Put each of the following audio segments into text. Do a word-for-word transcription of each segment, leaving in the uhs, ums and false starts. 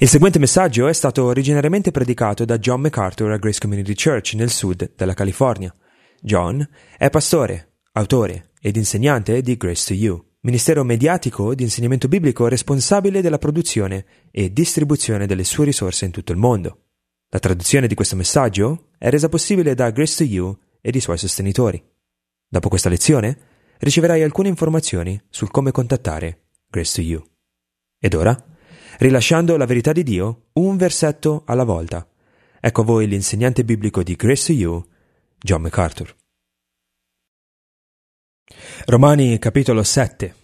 Il seguente messaggio è stato originariamente predicato da John MacArthur a Grace Community Church nel sud della California. John è pastore, autore ed insegnante di Grace to You, ministero mediatico di insegnamento biblico responsabile della produzione e distribuzione delle sue risorse in tutto il mondo. La traduzione di questo messaggio è resa possibile da Grace to You ed i suoi sostenitori. Dopo questa lezione riceverai alcune informazioni sul come contattare Grace to You. Ed ora, rilasciando la verità di Dio, un versetto alla volta. Ecco a voi l'insegnante biblico di Grace to You, John MacArthur. Romani capitolo sette.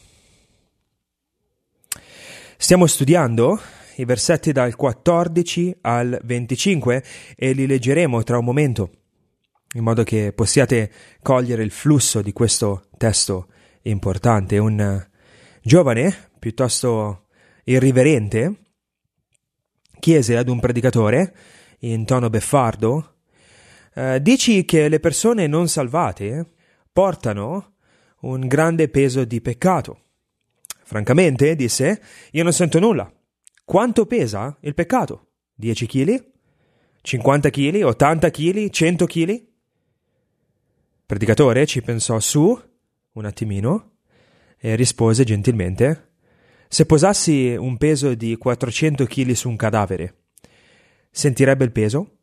Stiamo studiando i versetti dal quattordici al venticinque e li leggeremo tra un momento, in modo che possiate cogliere il flusso di questo testo importante. Un giovane, piuttosto irriverente, chiese ad un predicatore, in tono beffardo, eh, dici che le persone non salvate portano un grande peso di peccato. Francamente, disse, io non sento nulla. Quanto pesa il peccato? dieci chili? cinquanta chili? ottanta chili? cento chili? Il predicatore ci pensò su un attimino e rispose gentilmente, se posassi un peso di quattrocento chili su un cadavere, sentirebbe il peso?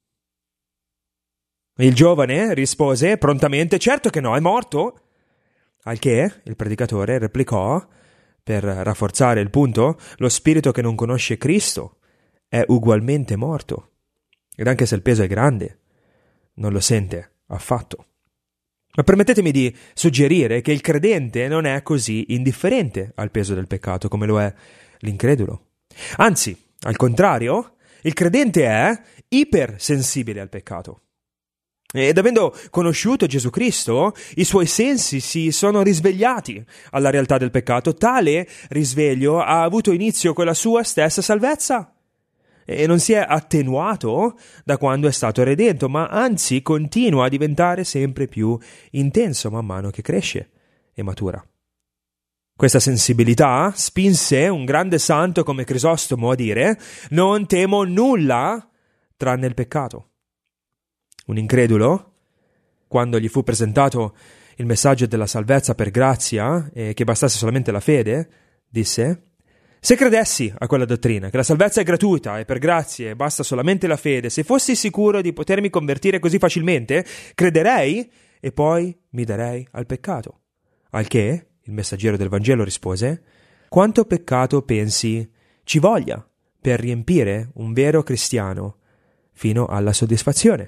Il giovane rispose prontamente, certo che no, è morto. Al che il predicatore replicò, per rafforzare il punto, lo spirito che non conosce Cristo è ugualmente morto. Ed anche se il peso è grande, non lo sente affatto. Ma permettetemi di suggerire che il credente non è così indifferente al peso del peccato come lo è l'incredulo. Anzi, al contrario, il credente è ipersensibile al peccato. Ed avendo conosciuto Gesù Cristo, i suoi sensi si sono risvegliati alla realtà del peccato. Tale risveglio ha avuto inizio con la sua stessa salvezza e non si è attenuato da quando è stato redento, ma anzi continua a diventare sempre più intenso man mano che cresce e matura. Questa sensibilità spinse un grande santo come Crisostomo a dire: non temo nulla tranne il peccato. Un incredulo, quando gli fu presentato il messaggio della salvezza per grazia e che bastasse solamente la fede, disse: se credessi a quella dottrina, che la salvezza è gratuita e per grazie e basta solamente la fede, se fossi sicuro di potermi convertire così facilmente, crederei e poi mi darei al peccato. Al che il messaggero del Vangelo rispose: quanto peccato pensi ci voglia per riempire un vero cristiano fino alla soddisfazione?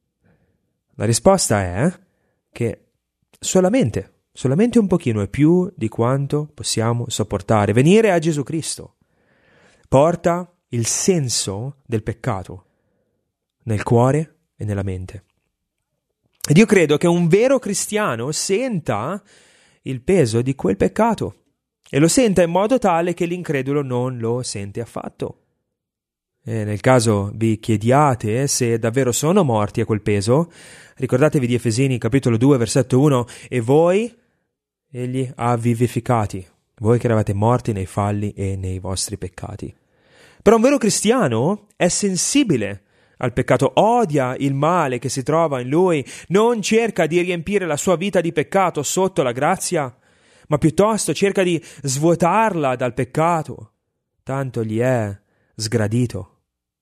La risposta è che solamente Solamente un pochino è più di quanto possiamo sopportare. Venire a Gesù Cristo porta il senso del peccato nel cuore e nella mente. Ed io credo che un vero cristiano senta il peso di quel peccato e lo senta in modo tale che l'incredulo non lo sente affatto. E nel caso vi chiediate se davvero sono morti a quel peso, ricordatevi di Efesini capitolo due versetto uno, e voi egli ha vivificati, voi che eravate morti nei falli e nei vostri peccati. Però un vero cristiano è sensibile al peccato, odia il male che si trova in lui, non cerca di riempire la sua vita di peccato sotto la grazia, ma piuttosto cerca di svuotarla dal peccato, tanto gli è sgradito.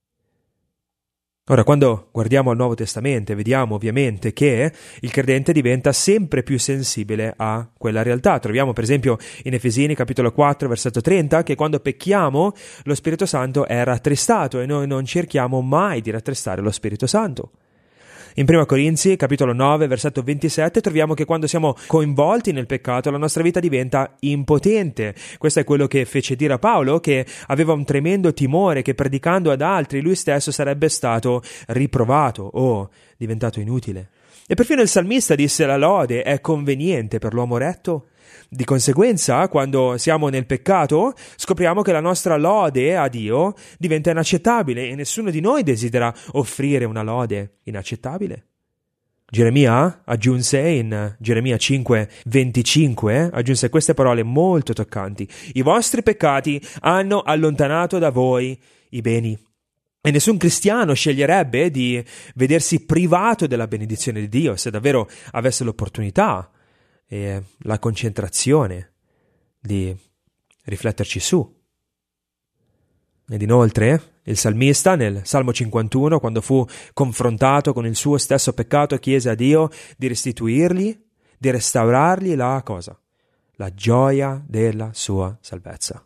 Ora, quando guardiamo al Nuovo Testamento, vediamo ovviamente che il credente diventa sempre più sensibile a quella realtà. Troviamo per esempio in Efesini capitolo quattro versetto trenta che quando pecchiamo lo Spirito Santo è rattristato e noi non cerchiamo mai di rattristare lo Spirito Santo. In prima Corinzi capitolo nove versetto ventisette troviamo che quando siamo coinvolti nel peccato la nostra vita diventa impotente. Questo è quello che fece dire a Paolo, che aveva un tremendo timore che predicando ad altri lui stesso sarebbe stato riprovato o diventato inutile. E perfino il salmista disse: la lode è conveniente per l'uomo retto. Di conseguenza, quando siamo nel peccato, scopriamo che la nostra lode a Dio diventa inaccettabile e nessuno di noi desidera offrire una lode inaccettabile. Geremia aggiunse in Geremia cinque venticinque, aggiunse queste parole molto toccanti: i vostri peccati hanno allontanato da voi i beni. E nessun cristiano sceglierebbe di vedersi privato della benedizione di Dio se davvero avesse l'opportunità e la concentrazione di rifletterci su. Ed inoltre il salmista nel Salmo cinquantuno, quando fu confrontato con il suo stesso peccato, chiese a Dio di restituirgli, di restaurargli la cosa? La gioia della sua salvezza.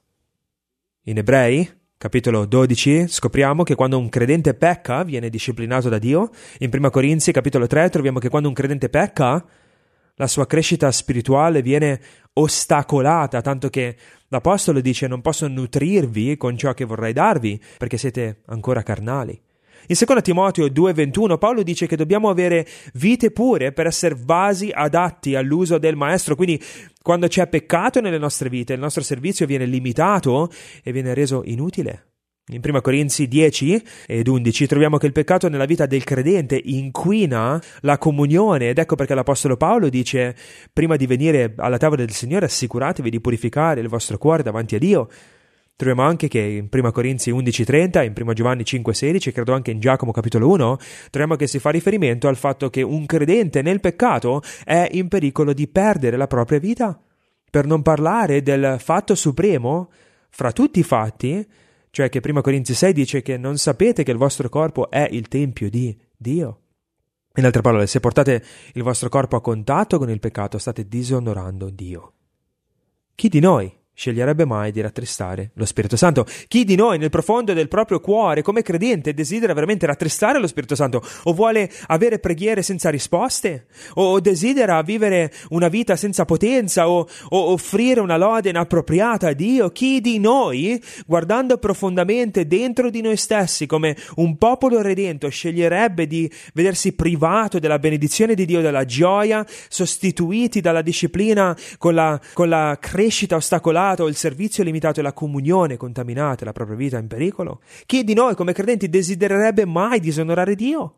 In Ebrei capitolo dodici scopriamo che quando un credente pecca viene disciplinato da Dio. In Prima Corinzi capitolo tre troviamo che quando un credente pecca la sua crescita spirituale viene ostacolata, tanto che l'Apostolo dice: non posso nutrirvi con ciò che vorrei darvi perché siete ancora carnali. In seconda Timoteo due ventuno Paolo dice che dobbiamo avere vite pure per essere vasi adatti all'uso del Maestro. Quindi quando c'è peccato nelle nostre vite, il nostro servizio viene limitato e viene reso inutile. In Prima Corinzi dieci ed undici troviamo che il peccato nella vita del credente inquina la comunione, ed ecco perché l'Apostolo Paolo dice: prima di venire alla tavola del Signore assicuratevi di purificare il vostro cuore davanti a Dio. Troviamo anche che in Prima Corinzi undici trenta, in Prima Giovanni cinque sedici, credo anche in Giacomo capitolo uno, troviamo che si fa riferimento al fatto che un credente nel peccato è in pericolo di perdere la propria vita. Per non parlare del fatto supremo fra tutti i fatti, cioè che Prima Corinzi sei dice che non sapete che il vostro corpo è il tempio di Dio. In altre parole, se portate il vostro corpo a contatto con il peccato, state disonorando Dio. Chi di noi sceglierebbe mai di rattristare lo Spirito Santo? Chi di noi nel profondo del proprio cuore, come credente, desidera veramente rattristare lo Spirito Santo? O vuole avere preghiere senza risposte? O desidera vivere una vita senza potenza? O, o offrire una lode inappropriata a Dio? Chi di noi, guardando profondamente dentro di noi stessi come un popolo redento, sceglierebbe di vedersi privato della benedizione di Dio, della gioia, sostituiti dalla disciplina con la, con la crescita ostacolata, il servizio limitato e la comunione contaminata, la propria vita in pericolo? Chi di noi come credenti desidererebbe mai disonorare Dio?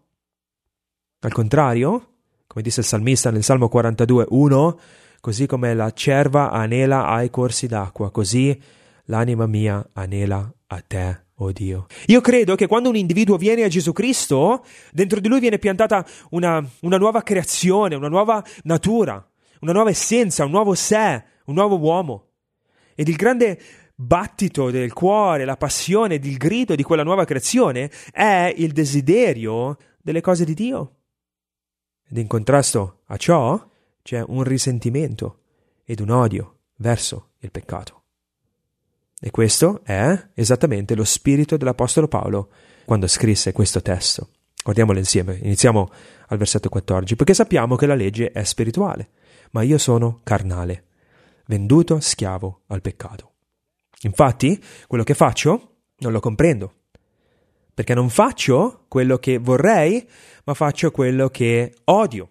Al contrario, come disse il salmista nel Salmo quarantadue uno, così come la cerva anela ai corsi d'acqua, così l'anima mia anela a te, o Dio. Io credo che quando un individuo viene a Gesù Cristo, dentro di lui viene piantata una, una nuova creazione, una nuova natura, una nuova essenza, un nuovo sé, un nuovo uomo. Ed il grande battito del cuore, la passione ed il grido di quella nuova creazione è il desiderio delle cose di Dio. Ed in contrasto a ciò c'è un risentimento ed un odio verso il peccato. E questo è esattamente lo spirito dell'Apostolo Paolo quando scrisse questo testo. Guardiamolo insieme, iniziamo al versetto quattordici. Perché sappiamo che la legge è spirituale, ma io sono carnale, venduto schiavo al peccato. Infatti, quello che faccio non lo comprendo, perché non faccio quello che vorrei, ma faccio quello che odio.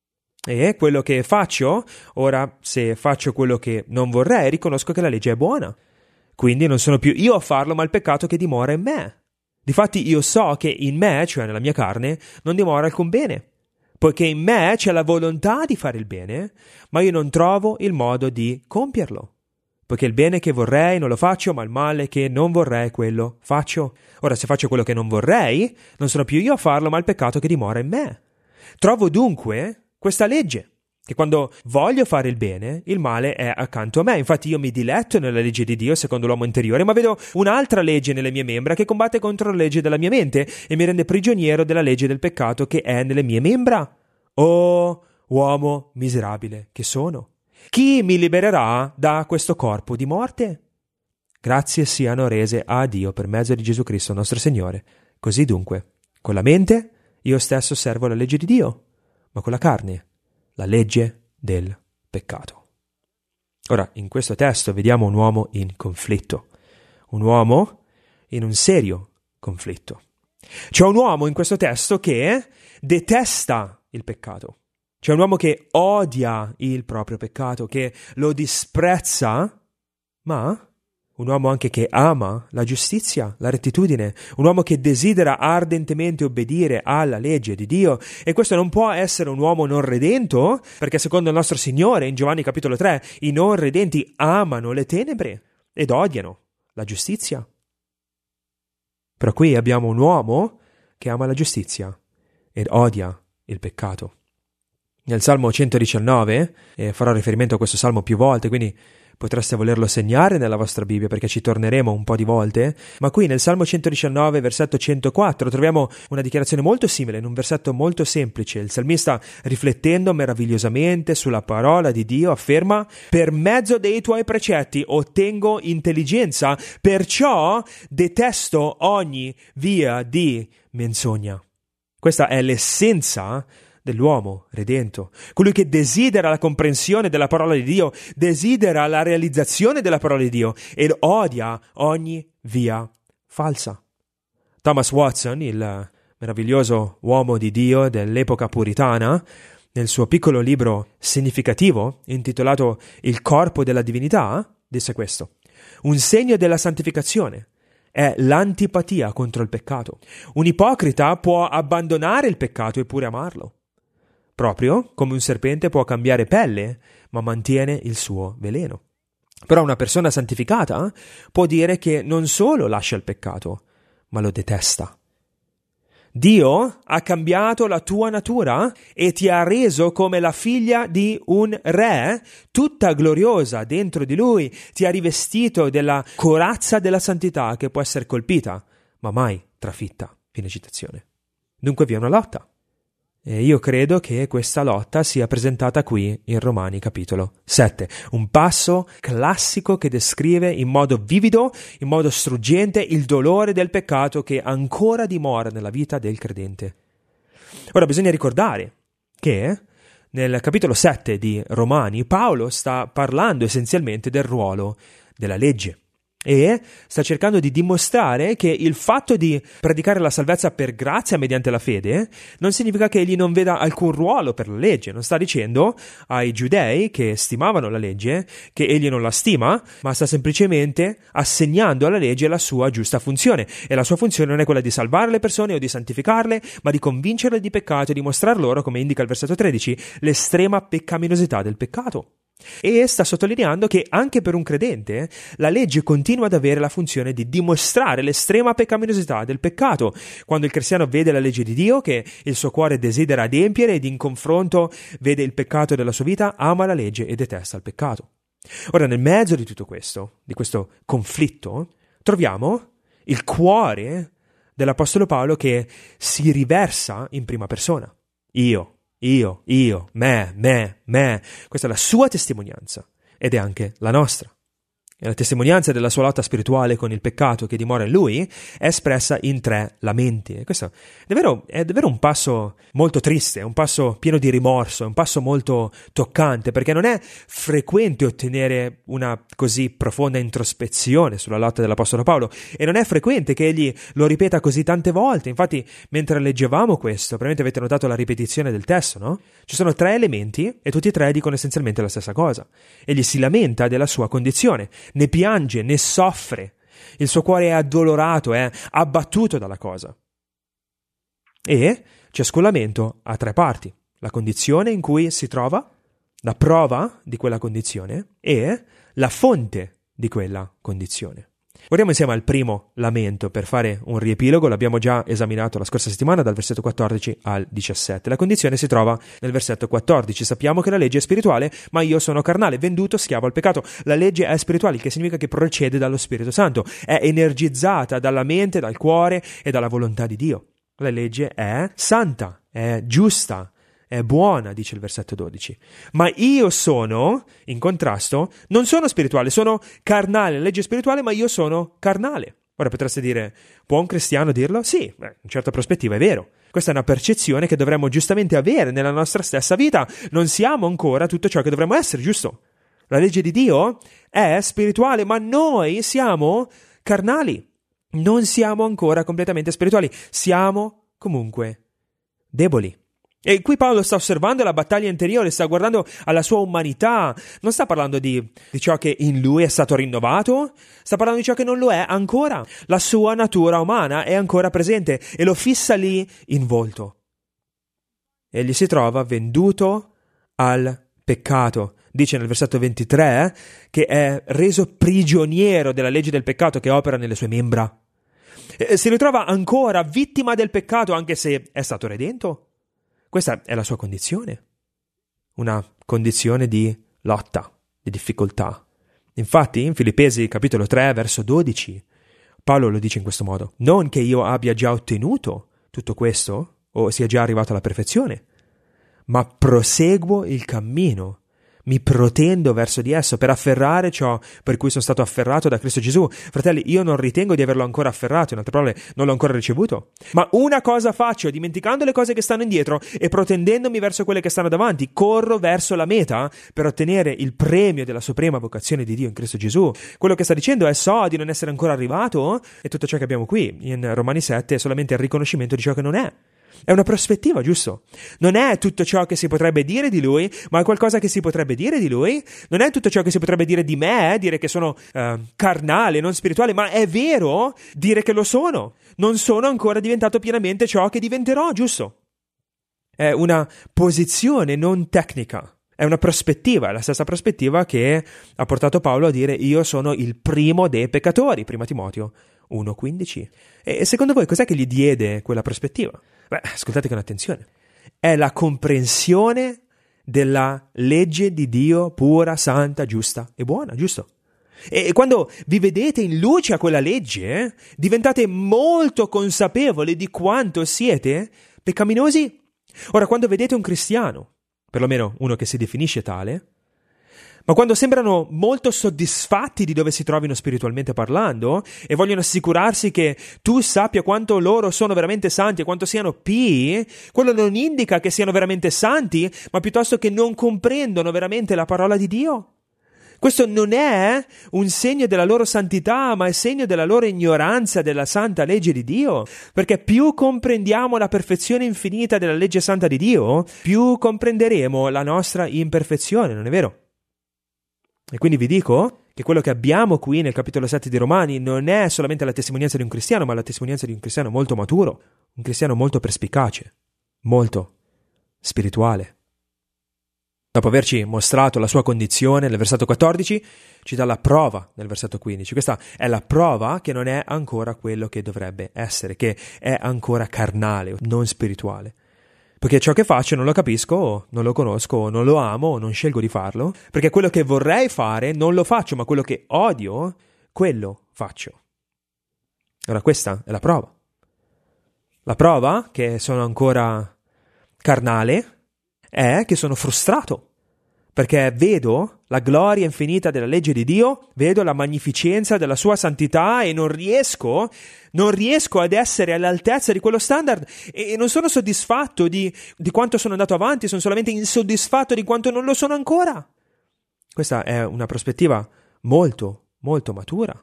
E quello che faccio, ora, se faccio quello che non vorrei, riconosco che la legge è buona. Quindi non sono più io a farlo, ma il peccato che dimora in me. Difatti io so che in me, cioè nella mia carne, non dimora alcun bene, poiché in me c'è la volontà di fare il bene, ma io non trovo il modo di compierlo. Poiché il bene che vorrei non lo faccio, ma il male che non vorrei quello faccio. Ora, se faccio quello che non vorrei, non sono più io a farlo, ma il peccato che dimora in me. Trovo dunque questa legge, che quando voglio fare il bene, il male è accanto a me. Infatti io mi diletto nella legge di Dio secondo l'uomo interiore, ma vedo un'altra legge nelle mie membra che combatte contro la legge della mia mente e mi rende prigioniero della legge del peccato che è nelle mie membra. Oh, uomo miserabile che sono! Chi mi libererà da questo corpo di morte? Grazie siano rese a Dio per mezzo di Gesù Cristo nostro Signore. Così dunque, con la mente io stesso servo la legge di Dio, ma con la carne la legge del peccato. Ora, in questo testo vediamo un uomo in conflitto, un uomo in un serio conflitto. C'è un uomo in questo testo che detesta il peccato. C'è un uomo che odia il proprio peccato, che lo disprezza, ma un uomo anche che ama la giustizia, la rettitudine, un uomo che desidera ardentemente obbedire alla legge di Dio. E questo non può essere un uomo non redento, perché secondo il nostro Signore in Giovanni capitolo tre i non redenti amano le tenebre ed odiano la giustizia. Però qui abbiamo un uomo che ama la giustizia ed odia il peccato. Nel Salmo centodiciannove, e farò riferimento a questo Salmo più volte, quindi potreste volerlo segnare nella vostra Bibbia perché ci torneremo un po' di volte, ma qui nel Salmo centodiciannove, versetto centoquattro, troviamo una dichiarazione molto simile, in un versetto molto semplice. Il salmista, riflettendo meravigliosamente sulla parola di Dio, afferma: «Per mezzo dei tuoi precetti ottengo intelligenza, perciò detesto ogni via di menzogna». Questa è l'essenza dell'uomo redento, colui che desidera la comprensione della parola di Dio, desidera la realizzazione della parola di Dio ed odia ogni via falsa. Thomas Watson, il meraviglioso uomo di Dio dell'epoca puritana, nel suo piccolo libro significativo intitolato Il corpo della divinità, disse questo: «Un segno della santificazione è l'antipatia contro il peccato. Un ipocrita può abbandonare il peccato e pure amarlo. Proprio come un serpente può cambiare pelle, ma mantiene il suo veleno. Però una persona santificata può dire che non solo lascia il peccato, ma lo detesta. Dio ha cambiato la tua natura e ti ha reso come la figlia di un re, tutta gloriosa dentro di lui, ti ha rivestito della corazza della santità che può essere colpita, ma mai trafitta». Fine citazione. Dunque vi è una lotta. E io credo che questa lotta sia presentata qui in Romani capitolo sette, un passo classico che descrive in modo vivido, in modo struggente, il dolore del peccato che ancora dimora nella vita del credente. Ora bisogna ricordare che nel capitolo sette di Romani Paolo sta parlando essenzialmente del ruolo della legge. E sta cercando di dimostrare che il fatto di predicare la salvezza per grazia mediante la fede non significa che egli non veda alcun ruolo per la legge. Non sta dicendo ai giudei che stimavano la legge che egli non la stima, ma sta semplicemente assegnando alla legge la sua giusta funzione. E la sua funzione non è quella di salvare le persone o di santificarle, ma di convincerle di peccato e di mostrar loro, come indica il versetto tredici, l'estrema peccaminosità del peccato. E sta sottolineando che anche per un credente la legge continua ad avere la funzione di dimostrare l'estrema peccaminosità del peccato. Quando il cristiano vede la legge di Dio che il suo cuore desidera adempiere ed in confronto vede il peccato della sua vita, ama la legge e detesta il peccato. Ora, nel mezzo di tutto questo, di questo conflitto, troviamo il cuore dell'Apostolo Paolo che si riversa in prima persona. Io. Io, io, me, me, me. Questa è la sua testimonianza ed è anche la nostra. E la testimonianza della sua lotta spirituale con il peccato che dimora in lui è espressa in tre lamenti. E questo è davvero, è davvero un passo molto triste, un passo pieno di rimorso, un passo molto toccante, perché non è frequente ottenere una così profonda introspezione sulla lotta dell'Apostolo Paolo e non è frequente che egli lo ripeta così tante volte. Infatti, mentre leggevamo questo, probabilmente avete notato la ripetizione del testo, no? Ci sono tre elementi e tutti e tre dicono essenzialmente la stessa cosa. Egli si lamenta della sua condizione, ne piange, ne soffre. Il suo cuore è addolorato, è abbattuto dalla cosa. E ciascun lamento ha tre parti: la condizione in cui si trova, la prova di quella condizione e la fonte di quella condizione. Guardiamo insieme al primo lamento per fare un riepilogo. L'abbiamo già esaminato la scorsa settimana dal versetto quattordici al diciassette. La condizione si trova nel versetto quattordici. Sappiamo che la legge è spirituale, ma io sono carnale, venduto schiavo al peccato. La legge è spirituale, il che significa che procede dallo Spirito Santo, è energizzata dalla mente, dal cuore e dalla volontà di Dio. La legge è santa, è giusta, è buona, dice il versetto dodici. Ma io sono, in contrasto, non sono spirituale, sono carnale. La legge è spirituale, ma io sono carnale. Ora potreste dire, può un cristiano dirlo? Sì, beh, in certa prospettiva è vero. Questa è una percezione che dovremmo giustamente avere nella nostra stessa vita. Non siamo ancora tutto ciò che dovremmo essere, giusto? La legge di Dio è spirituale, ma noi siamo carnali. Non siamo ancora completamente spirituali. Siamo comunque deboli. E qui Paolo sta osservando la battaglia interiore, sta guardando alla sua umanità, non sta parlando di, di ciò che in lui è stato rinnovato, sta parlando di ciò che non lo è ancora. La sua natura umana è ancora presente e lo fissa lì in volto. Egli si trova venduto al peccato. Dice nel versetto ventitré eh, che è reso prigioniero della legge del peccato che opera nelle sue membra. E si ritrova ancora vittima del peccato anche se è stato redento. Questa è la sua condizione, una condizione di lotta, di difficoltà. Infatti in Filippesi capitolo tre verso dodici Paolo lo dice in questo modo: non che io abbia già ottenuto tutto questo o sia già arrivato alla perfezione, ma proseguo il cammino, mi protendo verso di esso per afferrare ciò per cui sono stato afferrato da Cristo Gesù. Fratelli, io non ritengo di averlo ancora afferrato, in altre parole non l'ho ancora ricevuto, ma una cosa faccio, dimenticando le cose che stanno indietro e protendendomi verso quelle che stanno davanti, corro verso la meta per ottenere il premio della suprema vocazione di Dio in Cristo Gesù. Quello che sta dicendo è: so di non essere ancora arrivato, e tutto ciò che abbiamo qui in Romani sette è solamente il riconoscimento di ciò che non è. È una prospettiva, giusto? Non è tutto ciò che si potrebbe dire di lui, ma è qualcosa che si potrebbe dire di lui. Non è tutto ciò che si potrebbe dire di me, dire che sono uh, carnale, non spirituale, ma è vero dire che lo sono. Non sono ancora diventato pienamente ciò che diventerò, giusto? È una posizione non tecnica. È una prospettiva, è la stessa prospettiva che ha portato Paolo a dire: io sono il primo dei peccatori, prima Timoteo uno quindici. E secondo voi cos'è che gli diede quella prospettiva? Beh, ascoltate con attenzione. È la comprensione della legge di Dio pura, santa, giusta e buona, giusto? E quando vi vedete in luce a quella legge, diventate molto consapevoli di quanto siete peccaminosi. Ora, quando vedete un cristiano, perlomeno uno che si definisce tale, ma quando sembrano molto soddisfatti di dove si trovino spiritualmente parlando e vogliono assicurarsi che tu sappia quanto loro sono veramente santi e quanto siano pii, quello non indica che siano veramente santi, ma piuttosto che non comprendono veramente la parola di Dio. Questo non è un segno della loro santità, ma è segno della loro ignoranza della santa legge di Dio, perché più comprendiamo la perfezione infinita della legge santa di Dio, più comprenderemo la nostra imperfezione, non è vero? E quindi vi dico che quello che abbiamo qui nel capitolo sette di Romani non è solamente la testimonianza di un cristiano, ma la testimonianza di un cristiano molto maturo, un cristiano molto perspicace, molto spirituale. Dopo averci mostrato la sua condizione nel versetto quattordici, ci dà la prova nel versetto quindici. Questa è la prova che non è ancora quello che dovrebbe essere, che è ancora carnale, non spirituale. Perché ciò che faccio non lo capisco, o non lo conosco, o non lo amo, o non scelgo di farlo, perché quello che vorrei fare non lo faccio, ma quello che odio, quello faccio. Ora questa è la prova. La prova che sono ancora carnale è che sono frustrato, perché vedo la gloria infinita della legge di Dio, vedo la magnificenza della sua santità e non riesco, non riesco ad essere all'altezza di quello standard e non sono soddisfatto di, di quanto sono andato avanti, sono solamente insoddisfatto di quanto non lo sono ancora. Questa è una prospettiva molto, molto matura.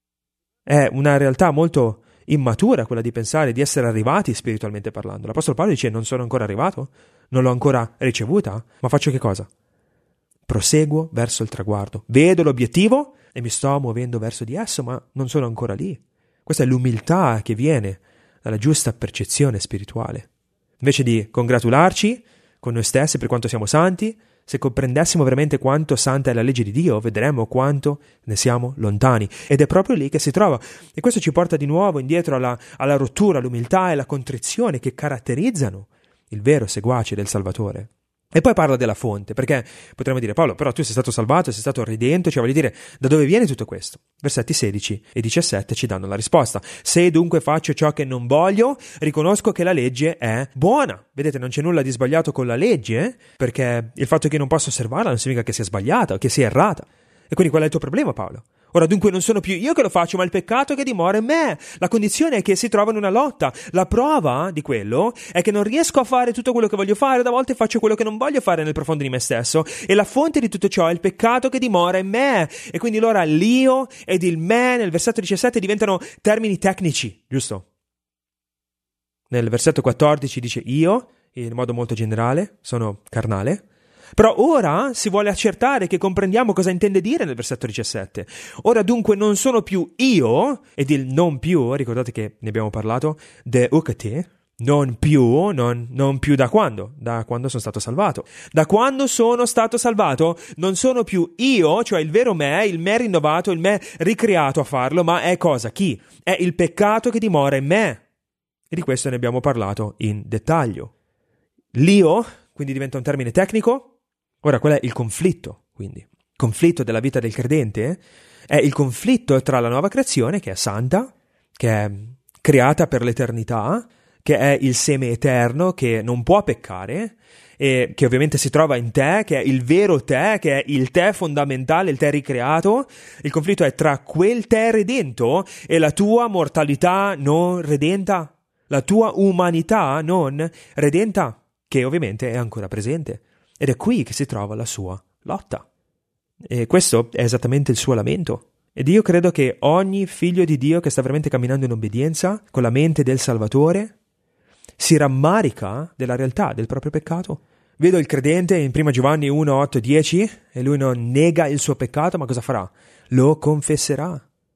È una realtà molto immatura quella di pensare di essere arrivati spiritualmente parlando. L'Apostolo Paolo dice: non sono ancora arrivato, non l'ho ancora ricevuta, ma faccio che cosa? Proseguo verso il traguardo. Vedo l'obiettivo e mi sto muovendo verso di esso, ma non sono ancora lì. Questa è l'umiltà che viene dalla giusta percezione spirituale. Invece di congratularci con noi stessi per quanto siamo santi, se comprendessimo veramente quanto santa è la legge di Dio, vedremo quanto ne siamo lontani. Ed è proprio lì che si trova. E questo ci porta di nuovo indietro alla, alla rottura, all'umiltà e alla contrizione che caratterizzano il vero seguace del Salvatore. E poi parla della fonte, perché potremmo dire: Paolo, però tu sei stato salvato, sei stato redento, cioè voglio dire, da dove viene tutto questo? Versetti sedici e diciassette ci danno la risposta. Se dunque faccio ciò che non voglio, riconosco che la legge è buona. Vedete, non c'è nulla di sbagliato con la legge, perché il fatto che io non possa osservarla non significa che sia sbagliata o che sia errata. E quindi qual è il tuo problema, Paolo? Ora dunque non sono più io che lo faccio, ma il peccato che dimora in me. La condizione è che si trova in una lotta. La prova di quello è che non riesco a fare tutto quello che voglio fare, da volte faccio quello che non voglio fare nel profondo di me stesso. E la fonte di tutto ciò è il peccato che dimora in me. E quindi allora l'io ed il me nel versetto diciassette diventano termini tecnici, giusto? Nel versetto quattordici dice io, in modo molto generale, sono carnale. Però ora si vuole accertare che comprendiamo cosa intende dire nel versetto diciassette. Ora dunque non sono più io, ed il non più, ricordate che ne abbiamo parlato, de ukate, non più, non, non più da quando? Da quando sono stato salvato. Da quando sono stato salvato non sono più io, cioè il vero me, il me rinnovato, il me ricreato a farlo, ma è cosa? Chi? È il peccato che dimora in me. E di questo ne abbiamo parlato in dettaglio. L'io, quindi diventa un termine tecnico. Ora, qual è il conflitto, quindi? Il conflitto della vita del credente è il conflitto tra la nuova creazione, che è santa, che è creata per l'eternità, che è il seme eterno, che non può peccare, e che ovviamente si trova in te, che è il vero te, che è il te fondamentale, il te ricreato. Il conflitto è tra quel te redento e la tua mortalità non redenta, la tua umanità non redenta, che ovviamente è ancora presente. Ed è qui che si trova la sua lotta. E questo è esattamente il suo lamento. Ed io credo che ogni figlio di Dio che sta veramente camminando in obbedienza, con la mente del Salvatore, si rammarica della realtà del proprio peccato. Vedo il credente in prima Giovanni uno, otto, dieci, e lui non nega il suo peccato, ma cosa farà? Lo confesserà.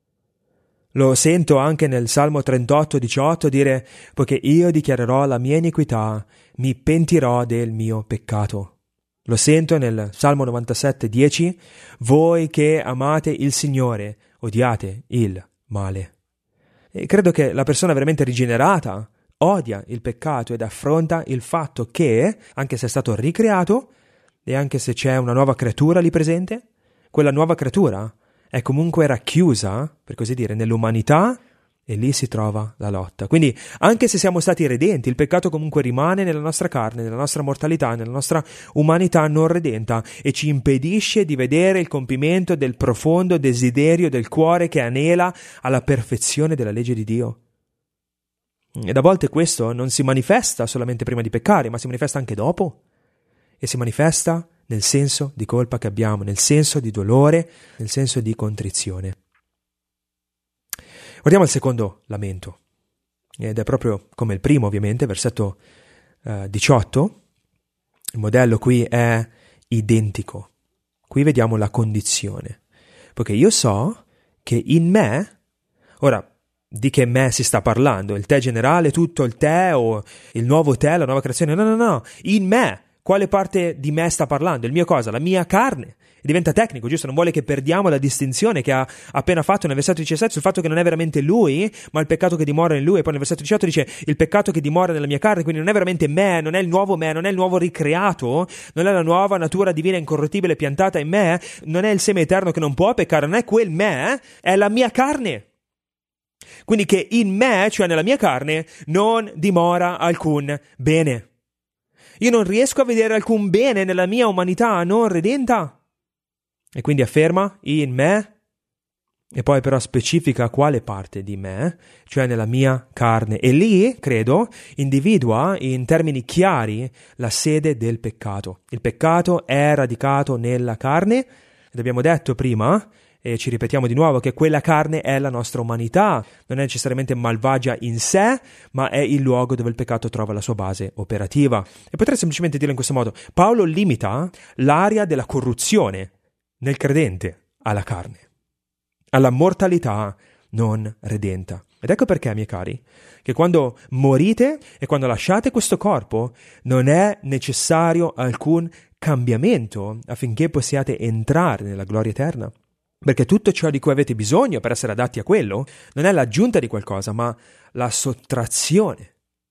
Lo sento anche nel Salmo trentotto, diciotto dire: poiché io dichiarerò la mia iniquità, mi pentirò del mio peccato. Lo sento nel Salmo novantasette, dieci, voi che amate il Signore, odiate il male. E credo che la persona veramente rigenerata odia il peccato ed affronta il fatto che, anche se è stato ricreato e anche se c'è una nuova creatura lì presente, quella nuova creatura è comunque racchiusa, per così dire, nell'umanità, e lì si trova la lotta. Quindi, anche se siamo stati redenti, il peccato comunque rimane nella nostra carne, nella nostra mortalità, nella nostra umanità non redenta, e ci impedisce di vedere il compimento del profondo desiderio del cuore che anela alla perfezione della legge di Dio. Ed a volte questo non si manifesta solamente prima di peccare, ma si manifesta anche dopo. E si manifesta nel senso di colpa che abbiamo, nel senso di dolore, nel senso di contrizione. Guardiamo il secondo lamento, ed è proprio come il primo, ovviamente, versetto eh, diciotto. Il modello qui è identico. Qui vediamo la condizione. Poiché io so che in me, ora, di che me si sta parlando? Il te generale, tutto il te o il nuovo te, la nuova creazione? No, no, no, in me. Quale parte di me sta parlando? Il mio cosa? La mia carne. E diventa tecnico, giusto? Non vuole che perdiamo la distinzione che ha appena fatto nel versetto diciassette sul fatto che non è veramente lui, ma il peccato che dimora in lui. E poi nel versetto diciotto dice il peccato che dimora nella mia carne, quindi non è veramente me, non è il nuovo me, non è il nuovo ricreato, non è la nuova natura divina incorruttibile piantata in me, non è il seme eterno che non può peccare, non è quel me, è la mia carne. Quindi che in me, cioè nella mia carne, non dimora alcun bene. Io non riesco a vedere alcun bene nella mia umanità non redenta. E quindi afferma in me, e poi però specifica quale parte di me, cioè nella mia carne. E lì, credo, individua in termini chiari la sede del peccato. Il peccato è radicato nella carne, ed abbiamo detto prima, e ci ripetiamo di nuovo, che quella carne è la nostra umanità, non è necessariamente malvagia in sé, ma è il luogo dove il peccato trova la sua base operativa. E potrei semplicemente dire in questo modo: Paolo limita l'area della corruzione nel credente alla carne, alla mortalità non redenta. Ed ecco perché, miei cari, che quando morite e quando lasciate questo corpo non è necessario alcun cambiamento affinché possiate entrare nella gloria eterna. Perché tutto ciò di cui avete bisogno per essere adatti a quello non è l'aggiunta di qualcosa, ma la sottrazione.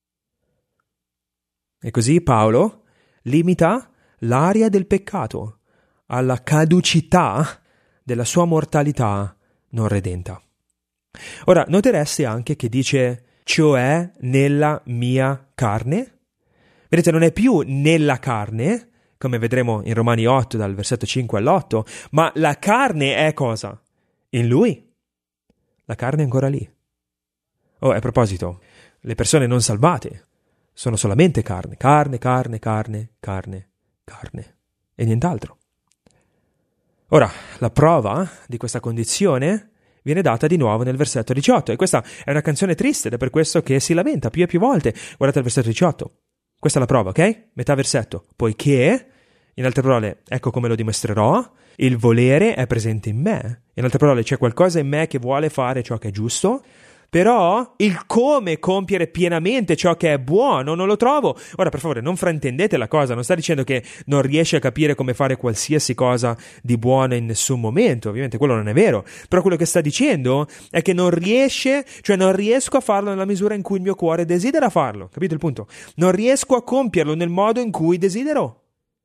E così Paolo limita l'area del peccato alla caducità della sua mortalità non redenta. Ora, notereste anche che dice, cioè nella mia carne. Vedete, non è più nella carne, come vedremo in Romani otto dal versetto cinque all'otto, ma la carne è cosa? In lui. La carne è ancora lì. Oh, a proposito, le persone non salvate sono solamente carne, carne, carne, carne, carne, carne e nient'altro. Ora, la prova di questa condizione viene data di nuovo nel versetto diciotto, e questa è una canzone triste ed è per questo che si lamenta più e più volte. Guardate il versetto diciotto. Questa è la prova, ok? Metà versetto. Poiché, in altre parole, ecco come lo dimostrerò, il volere è presente in me. In altre parole, c'è qualcosa in me che vuole fare ciò che è giusto, però il come compiere pienamente ciò che è buono non lo trovo. Ora, per favore, non fraintendete la cosa, non sta dicendo che non riesce a capire come fare qualsiasi cosa di buono in nessun momento, ovviamente quello non è vero, però quello che sta dicendo è che non riesce, cioè non riesco a farlo nella misura in cui il mio cuore desidera farlo, capite il punto? Non riesco a compierlo nel modo in cui desidero.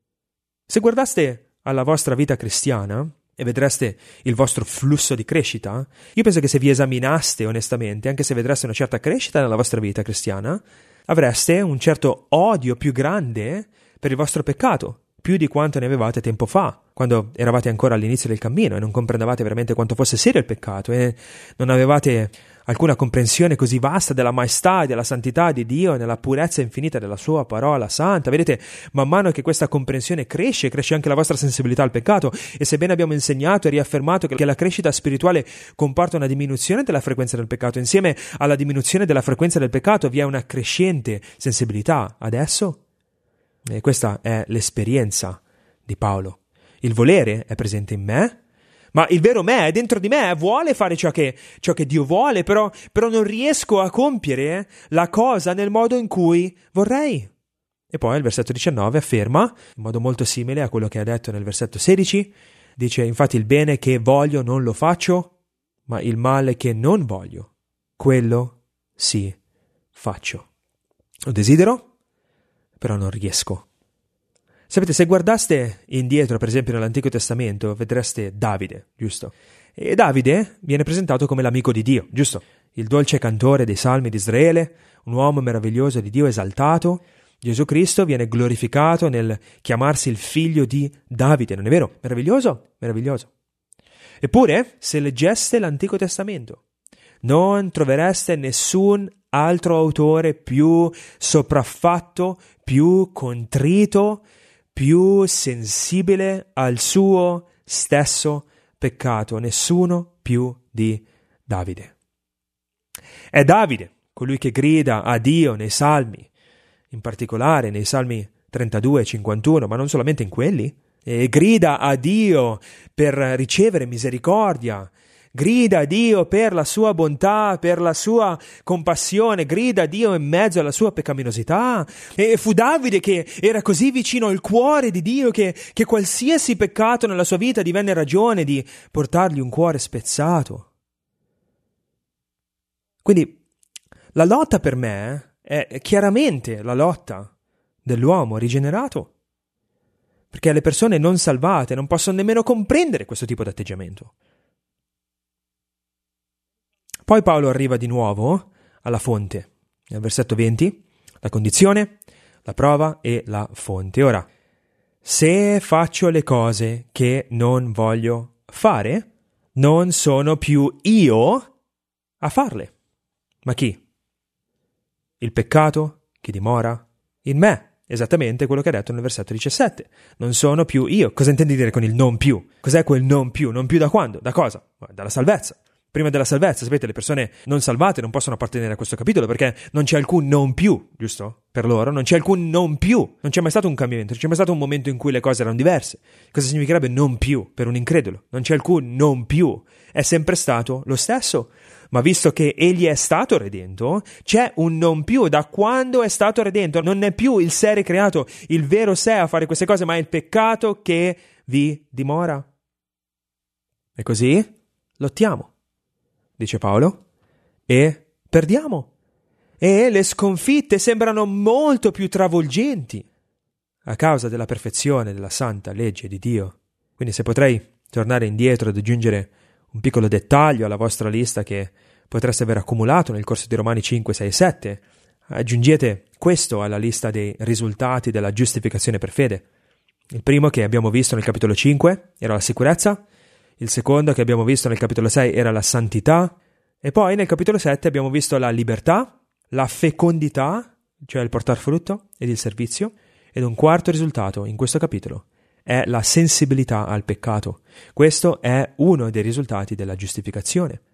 Se guardaste alla vostra vita cristiana e vedreste il vostro flusso di crescita, io penso che se vi esaminaste onestamente, anche se vedreste una certa crescita nella vostra vita cristiana, avreste un certo odio più grande per il vostro peccato, più di quanto ne avevate tempo fa, quando eravate ancora all'inizio del cammino e non comprendevate veramente quanto fosse serio il peccato e non avevate alcuna comprensione così vasta della maestà e della santità di Dio e nella purezza infinita della sua parola santa. Vedete, man mano che questa comprensione cresce, cresce anche la vostra sensibilità al peccato, e sebbene abbiamo insegnato e riaffermato che la crescita spirituale comporta una diminuzione della frequenza del peccato, insieme alla diminuzione della frequenza del peccato vi è una crescente sensibilità adesso. E questa è l'esperienza di Paolo. Il volere è presente in me, ma il vero me è dentro di me, vuole fare ciò che, ciò che Dio vuole, però, però non riesco a compiere la cosa nel modo in cui vorrei. E poi il versetto diciannove afferma, in modo molto simile a quello che ha detto nel versetto sedici, dice: infatti il bene che voglio non lo faccio, ma il male che non voglio, quello sì faccio. Lo desidero, però non riesco. Sapete, se guardaste indietro, per esempio nell'Antico Testamento, vedreste Davide, giusto? E Davide viene presentato come l'amico di Dio, giusto? Il dolce cantore dei salmi di Israele, un uomo meraviglioso di Dio esaltato. Gesù Cristo viene glorificato nel chiamarsi il figlio di Davide, non è vero? Meraviglioso? Meraviglioso. Eppure, se leggeste l'Antico Testamento, non trovereste nessun altro autore più sopraffatto, più contrito, più sensibile al suo stesso peccato, nessuno più di Davide. È Davide colui che grida a Dio nei salmi, in particolare nei salmi trentadue e cinquantuno, ma non solamente in quelli, e grida a Dio per ricevere misericordia, grida a Dio per la sua bontà, per la sua compassione, grida a Dio in mezzo alla sua peccaminosità. E fu Davide che era così vicino al cuore di Dio che, che qualsiasi peccato nella sua vita divenne ragione di portargli un cuore spezzato. Quindi la lotta per me è chiaramente la lotta dell'uomo rigenerato, perché le persone non salvate non possono nemmeno comprendere questo tipo di atteggiamento. Poi Paolo arriva di nuovo alla fonte, nel versetto venti, la condizione, la prova e la fonte. Ora, se faccio le cose che non voglio fare, non sono più io a farle. Ma chi? Il peccato che dimora in me. Esattamente quello che ha detto nel versetto diciassette. Non sono più io. Cosa intendi dire con il non più? Cos'è quel non più? Non più da quando? Da cosa? Dalla salvezza. Prima della salvezza, sapete, le persone non salvate non possono appartenere a questo capitolo perché non c'è alcun non più, giusto? Per loro non c'è alcun non più, non c'è mai stato un cambiamento, non c'è mai stato un momento in cui le cose erano diverse. Cosa significherebbe non più per un incredulo? Non c'è alcun non più, è sempre stato lo stesso. Ma visto che egli è stato redento, c'è un non più da quando è stato redento. Non è più il sé ricreato, il vero sé a fare queste cose, ma è il peccato che vi dimora. E così lottiamo, dice Paolo, e perdiamo. E le sconfitte sembrano molto più travolgenti a causa della perfezione della santa legge di Dio. Quindi se potrei tornare indietro ad aggiungere un piccolo dettaglio alla vostra lista che potreste aver accumulato nel corso di Romani cinque, sei e sette, aggiungete questo alla lista dei risultati della giustificazione per fede. Il primo che abbiamo visto nel capitolo cinque era la sicurezza, il secondo che abbiamo visto nel capitolo sei era la santità, e poi nel capitolo sette abbiamo visto la libertà, la fecondità, cioè il portar frutto, ed il servizio, ed un quarto risultato in questo capitolo è la sensibilità al peccato. Questo è uno dei risultati della giustificazione.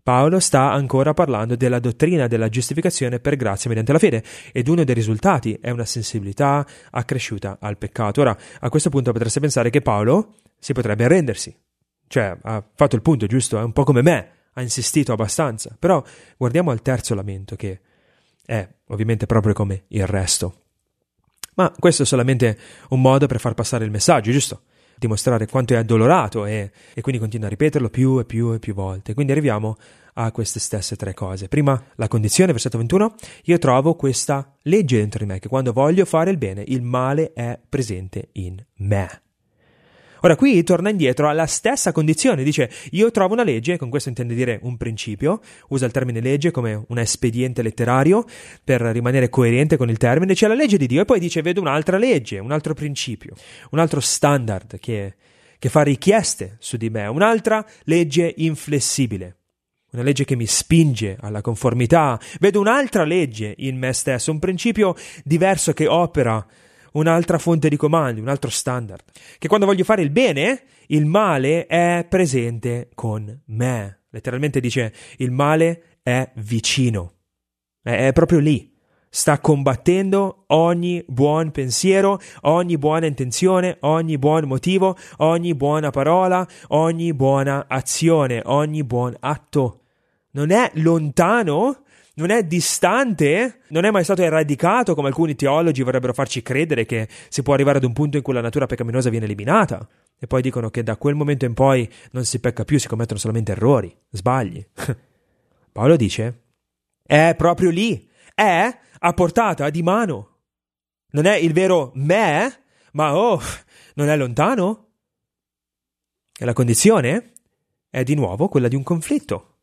Paolo sta ancora parlando della dottrina della giustificazione per grazia mediante la fede, ed uno dei risultati è una sensibilità accresciuta al peccato. Ora, a questo punto potreste pensare che Paolo si potrebbe arrendersi, cioè ha fatto il punto, giusto? È un po' come me, ha insistito abbastanza. Però guardiamo al terzo lamento, che è ovviamente proprio come il resto. Ma questo è solamente un modo per far passare il messaggio, giusto? Dimostrare quanto è addolorato e, e quindi continua a ripeterlo più e più e più volte. Quindi arriviamo a queste stesse tre cose. Prima, la condizione, versetto ventuno: io trovo questa legge dentro di me, che quando voglio fare il bene, il male è presente in me. Ora qui torna indietro alla stessa condizione, dice io trovo una legge, con questo intende dire un principio, usa il termine legge come un espediente letterario per rimanere coerente con il termine, c'è la legge di Dio e poi dice vedo un'altra legge, un altro principio, un altro standard che, che fa richieste su di me, un'altra legge inflessibile, una legge che mi spinge alla conformità, vedo un'altra legge in me stesso, un principio diverso che opera, un'altra fonte di comandi, un altro standard, che quando voglio fare il bene, il male è presente con me. Letteralmente dice, il male è vicino, è, è proprio lì, sta combattendo ogni buon pensiero, ogni buona intenzione, ogni buon motivo, ogni buona parola, ogni buona azione, ogni buon atto. Non è lontano, non è distante, non è mai stato eradicato come alcuni teologi vorrebbero farci credere, che si può arrivare ad un punto in cui la natura peccaminosa viene eliminata e poi dicono che da quel momento in poi non si pecca più, si commettono solamente errori, sbagli. Paolo dice, è proprio lì, è a portata di mano. Non è il vero me, ma oh, non è lontano. E la condizione è di nuovo quella di un conflitto.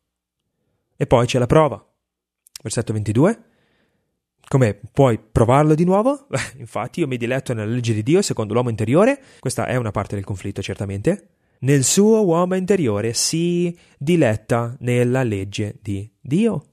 E poi c'è la prova. Versetto ventidue. Come puoi provarlo di nuovo? Infatti io mi diletto nella legge di Dio secondo l'uomo interiore. Questa è una parte del conflitto, certamente. Nel suo uomo interiore si diletta nella legge di Dio.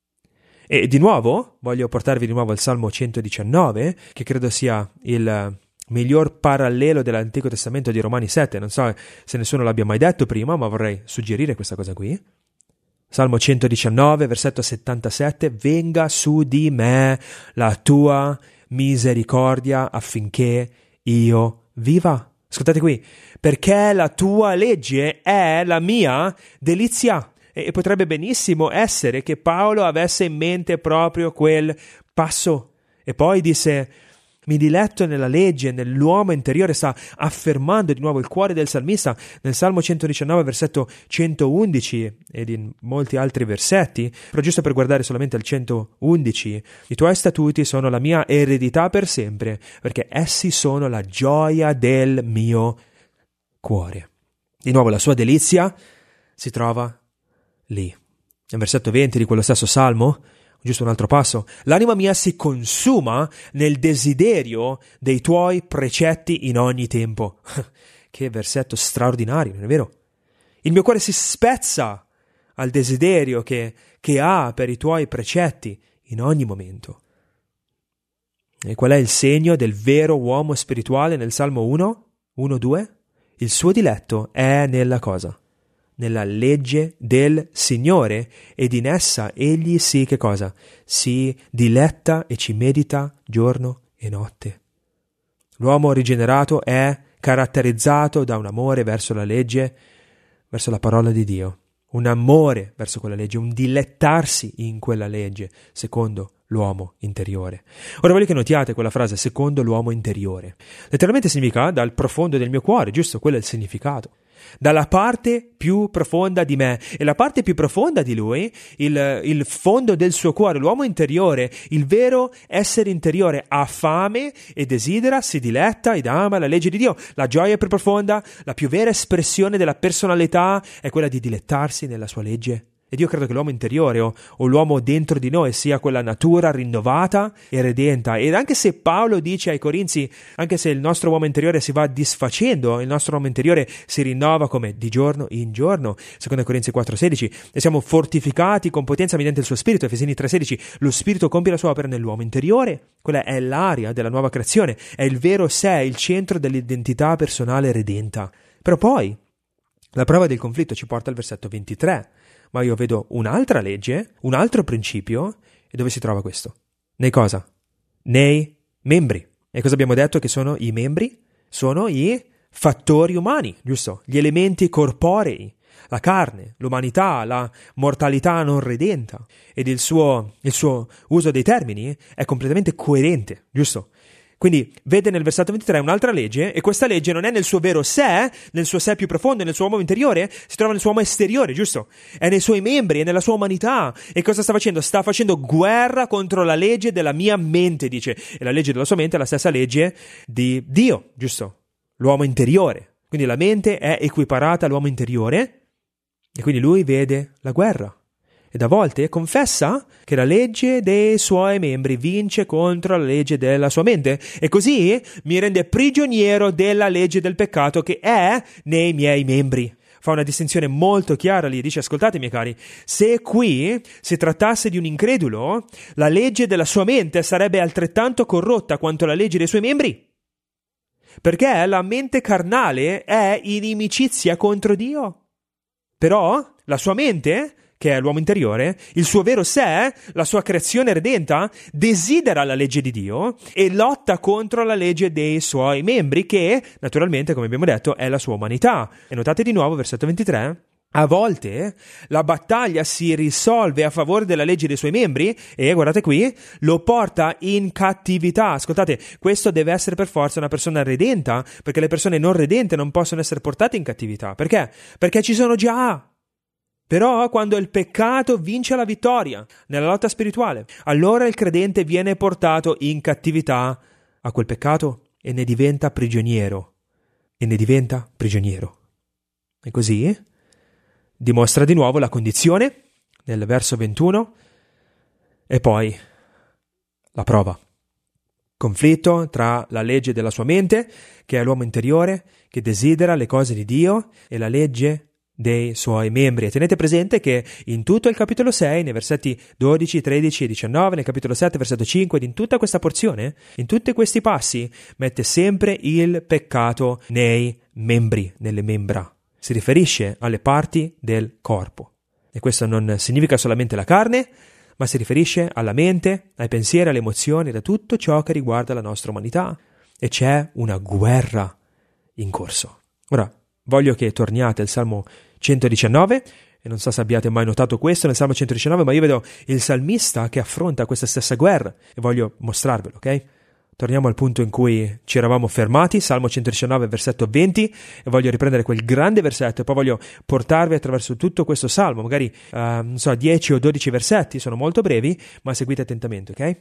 E di nuovo voglio portarvi di nuovo al Salmo centodiciannove, che credo sia il miglior parallelo dell'Antico Testamento di Romani sette. Non so se nessuno l'abbia mai detto prima, ma vorrei suggerire questa cosa qui. Salmo centodiciannove, versetto settantasette, venga su di me la tua misericordia affinché io viva. Ascoltate qui, perché la tua legge è la mia delizia. E potrebbe benissimo essere che Paolo avesse in mente proprio quel passo. E poi disse, mi diletto nella legge, nell'uomo interiore, sta affermando di nuovo il cuore del salmista nel Salmo centodiciannove, versetto centoundici ed in molti altri versetti, però giusto per guardare solamente al centoundici, i tuoi statuti sono la mia eredità per sempre, perché essi sono la gioia del mio cuore. Di nuovo la sua delizia si trova lì. Nel versetto venti di quello stesso Salmo, giusto un altro passo, l'anima mia si consuma nel desiderio dei tuoi precetti in ogni tempo. Che versetto straordinario, non è vero? Il mio cuore si spezza al desiderio che, che ha per i tuoi precetti in ogni momento. E qual è il segno del vero uomo spirituale nel Salmo uno? uno due? Il suo diletto è nella cosa? Nella legge del Signore, ed in essa egli si, che cosa? Si diletta e ci medita giorno e notte. L'uomo rigenerato è caratterizzato da un amore verso la legge, verso la parola di Dio, un amore verso quella legge, un dilettarsi in quella legge, secondo l'uomo interiore. Ora voglio che notiate quella frase, secondo l'uomo interiore. Letteralmente significa dal profondo del mio cuore, giusto? Quello è il significato. Dalla parte più profonda di me, e la parte più profonda di lui, il, il fondo del suo cuore, l'uomo interiore, il vero essere interiore, ha fame e desidera, si diletta ed ama la legge di Dio. La gioia più profonda, la più vera espressione della personalità è quella di dilettarsi nella sua legge. Ed io credo che l'uomo interiore o, o l'uomo dentro di noi sia quella natura rinnovata e redenta. Ed anche se Paolo dice ai Corinzi, anche se il nostro uomo interiore si va disfacendo, il nostro uomo interiore si rinnova come di giorno in giorno, secondo Corinzi quattro sedici, e siamo fortificati con potenza mediante il suo spirito, Efesini tre sedici, lo spirito compie la sua opera nell'uomo interiore. Quella è l'aria della nuova creazione, è il vero sé, il centro dell'identità personale redenta. Però poi la prova del conflitto ci porta al versetto ventitré. ma io vedo un'altra legge, un altro principio, e dove si trova questo? Nei cosa? Nei membri. E cosa abbiamo detto che sono i membri? Sono i fattori umani, giusto? Gli elementi corporei, la carne, l'umanità, la mortalità non redenta. Ed il suo, il suo uso dei termini è completamente coerente, giusto? Quindi vede nel versetto ventitré un'altra legge, e questa legge non è nel suo vero sé, nel suo sé più profondo, nel suo uomo interiore, si trova nel suo uomo esteriore, giusto? È nei suoi membri, è nella sua umanità. E cosa sta facendo? Sta facendo guerra contro la legge della mia mente, dice. E la legge della sua mente è la stessa legge di Dio, giusto? L'uomo interiore. Quindi la mente è equiparata all'uomo interiore, e quindi lui vede la guerra. Ed a volte confessa che la legge dei suoi membri vince contro la legge della sua mente, e così mi rende prigioniero della legge del peccato che è nei miei membri. Fa una distinzione molto chiara lì, dice: ascoltate miei cari, se qui si trattasse di un incredulo, la legge della sua mente sarebbe altrettanto corrotta quanto la legge dei suoi membri, perché la mente carnale è inimicizia contro Dio. Però la sua mente, che è l'uomo interiore, il suo vero sé, la sua creazione redenta, desidera la legge di Dio e lotta contro la legge dei suoi membri, che naturalmente, come abbiamo detto, è la sua umanità. E notate di nuovo, versetto ventitré, a volte la battaglia si risolve a favore della legge dei suoi membri e, guardate qui, lo porta in cattività. Ascoltate, questo deve essere per forza una persona redenta, perché le persone non redente non possono essere portate in cattività. Perché? Perché ci sono già. Però quando il peccato vince la vittoria nella lotta spirituale, allora il credente viene portato in cattività a quel peccato e ne diventa prigioniero. E ne diventa prigioniero. E così dimostra di nuovo la condizione nel verso ventuno e poi la prova. Conflitto tra la legge della sua mente, che è l'uomo interiore, che desidera le cose di Dio, e la legge dei suoi membri. E tenete presente che in tutto il capitolo sei, nei versetti dodici, tredici e diciannove, nel capitolo sette, versetto cinque, ed in tutta questa porzione, in tutti questi passi, mette sempre il peccato nei membri, nelle membra. Si riferisce alle parti del corpo. E questo non significa solamente la carne, ma si riferisce alla mente, ai pensieri, alle emozioni, da tutto ciò che riguarda la nostra umanità. E c'è una guerra in corso. Ora, voglio che torniate al Salmo centodiciannove, e non so se abbiate mai notato questo nel Salmo centodiciannove, ma io vedo il salmista che affronta questa stessa guerra e voglio mostrarvelo, ok? Torniamo al punto in cui ci eravamo fermati, Salmo centodiciannove, versetto venti, e voglio riprendere quel grande versetto e poi voglio portarvi attraverso tutto questo Salmo, magari, uh, non so, dieci o dodici versetti, sono molto brevi, ma seguite attentamente, ok?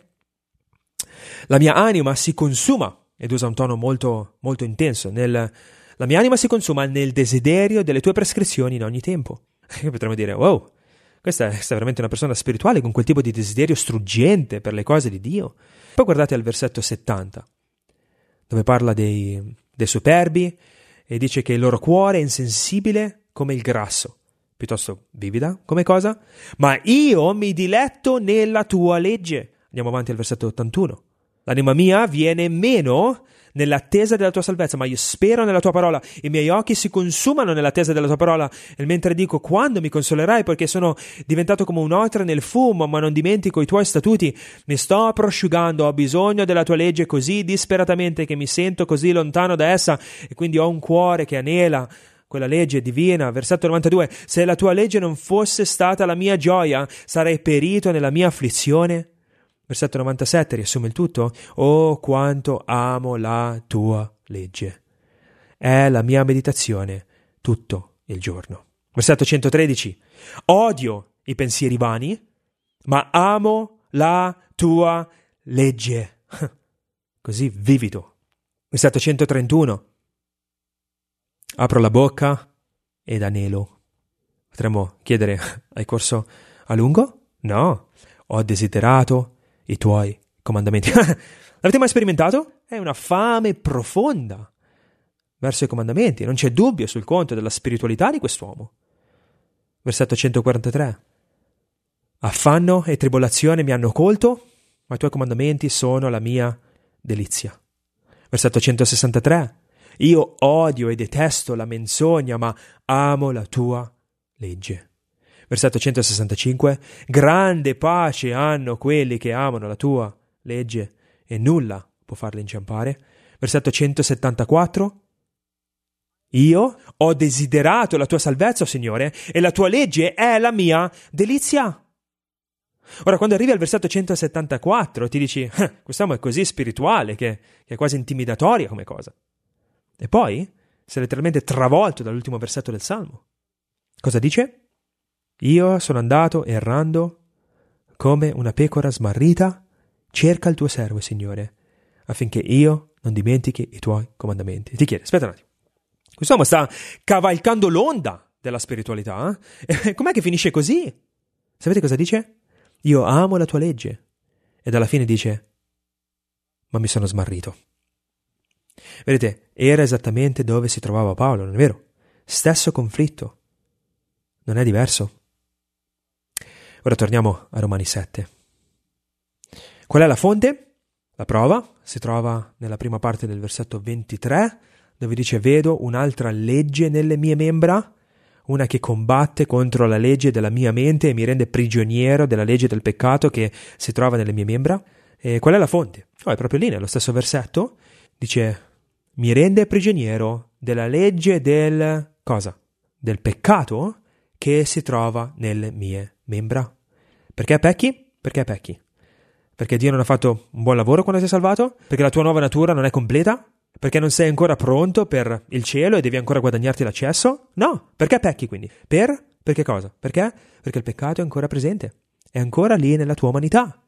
La mia anima si consuma, ed usa un tono molto, molto intenso, nel... La mia anima si consuma nel desiderio delle tue prescrizioni in ogni tempo. Potremmo dire, wow, questa è, questa è veramente una persona spirituale con quel tipo di desiderio struggente per le cose di Dio. Poi guardate al versetto settanta, dove parla dei, dei superbi e dice che il loro cuore è insensibile come il grasso, piuttosto vivida come cosa? Ma io mi diletto nella tua legge. Andiamo avanti al versetto ottantuno. L'anima mia viene meno nell'attesa della tua salvezza, ma io spero nella tua parola. I miei occhi si consumano nell'attesa della tua parola, e mentre dico: quando mi consolerai, perché sono diventato come un'otre nel fumo, ma non dimentico i tuoi statuti. Mi sto prosciugando, ho bisogno della tua legge così disperatamente che mi sento così lontano da essa, e quindi ho un cuore che anela quella legge divina. Versetto novantadue: se la tua legge non fosse stata la mia gioia, sarei perito nella mia afflizione. Versetto novantasette riassume il tutto. Oh, quanto amo la tua legge. È la mia meditazione tutto il giorno. Versetto centotredici. Odio i pensieri vani, ma amo la tua legge. Così vivido. Versetto centotrentuno. Apro la bocca ed anelo. Potremmo chiedere: hai corso a lungo? No. Ho desiderato i tuoi comandamenti. L'avete mai sperimentato? È una fame profonda verso i comandamenti. Non c'è dubbio sul conto della spiritualità di quest'uomo. Versetto centoquarantatré. Affanno e tribolazione mi hanno colto, ma i tuoi comandamenti sono la mia delizia. Versetto centosessantatré. Io odio e detesto la menzogna, ma amo la tua legge. Versetto centosessantacinque, grande pace hanno quelli che amano la tua legge e nulla può farli inciampare. Versetto centosettantaquattro, io ho desiderato la tua salvezza, Signore, e la tua legge è la mia delizia. Ora, quando arrivi al versetto centosettantaquattro, ti dici, eh, quest'uomo è così spirituale che, che è quasi intimidatoria come cosa. E poi sei letteralmente travolto dall'ultimo versetto del Salmo. Cosa dice? Io sono andato errando come una pecora smarrita, cerca il tuo servo, Signore, affinché io non dimentichi i tuoi comandamenti. Ti chiede, aspetta un attimo, quest'uomo sta cavalcando l'onda della spiritualità, eh? E com'è che finisce così? Sapete cosa dice? Io amo la tua legge. Ed alla fine dice, ma mi sono smarrito. Vedete, era esattamente dove si trovava Paolo, non è vero? Stesso conflitto. Non è diverso? Ora torniamo a Romani sette. Qual è la fonte? La prova si trova nella prima parte del versetto ventitré, dove dice, vedo un'altra legge nelle mie membra, una che combatte contro la legge della mia mente e mi rende prigioniero della legge del peccato che si trova nelle mie membra. E qual è la fonte? Oh, è proprio lì, nello stesso versetto, dice, mi rende prigioniero della legge del, cosa? Del peccato che si trova nelle mie membra. Perché pecchi? Perché pecchi? Perché Dio non ha fatto un buon lavoro quando ti ha salvato? Perché la tua nuova natura non è completa? Perché non sei ancora pronto per il cielo e devi ancora guadagnarti l'accesso? No. Perché pecchi quindi? Per? Perché cosa? Perché? Perché il peccato è ancora presente. È ancora lì nella tua umanità.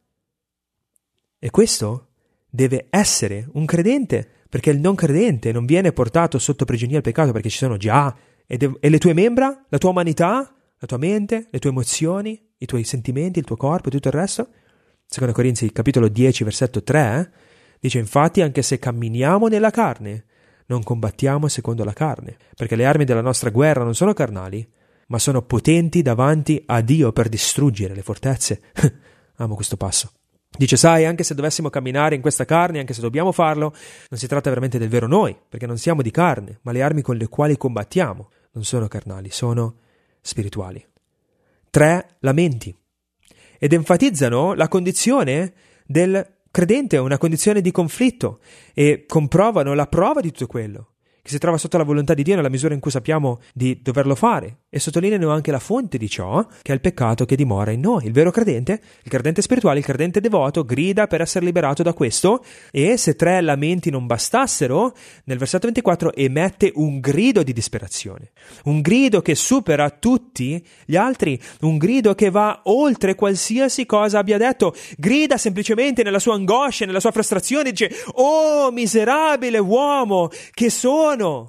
E questo deve essere un credente, perché il non credente non viene portato sotto prigionia al peccato perché ci sono già. E, de- e le tue membra, la tua umanità, la tua mente, le tue emozioni, i tuoi sentimenti, il tuo corpo e tutto il resto. Secondo Corinzi, capitolo dieci, versetto tre, eh, dice infatti anche se camminiamo nella carne, non combattiamo secondo la carne, perché le armi della nostra guerra non sono carnali, ma sono potenti davanti a Dio per distruggere le fortezze. Amo questo passo. Dice, sai, anche se dovessimo camminare in questa carne, anche se dobbiamo farlo, non si tratta veramente del vero noi, perché non siamo di carne, ma le armi con le quali combattiamo non sono carnali, sono spirituali. Tre, lamenti. Ed enfatizzano la condizione del credente, una condizione di conflitto, e comprovano la prova di tutto quello, che si trova sotto la volontà di Dio nella misura in cui sappiamo di doverlo fare, e sottolineano anche la fonte di ciò, che è il peccato che dimora in noi. Il vero credente, il credente spirituale, il credente devoto, grida per essere liberato da questo, e se tre lamenti non bastassero, nel versetto ventiquattro emette un grido di disperazione, un grido che supera tutti gli altri, un grido che va oltre qualsiasi cosa abbia detto, grida semplicemente nella sua angoscia, nella sua frustrazione, dice, oh miserabile uomo che sono.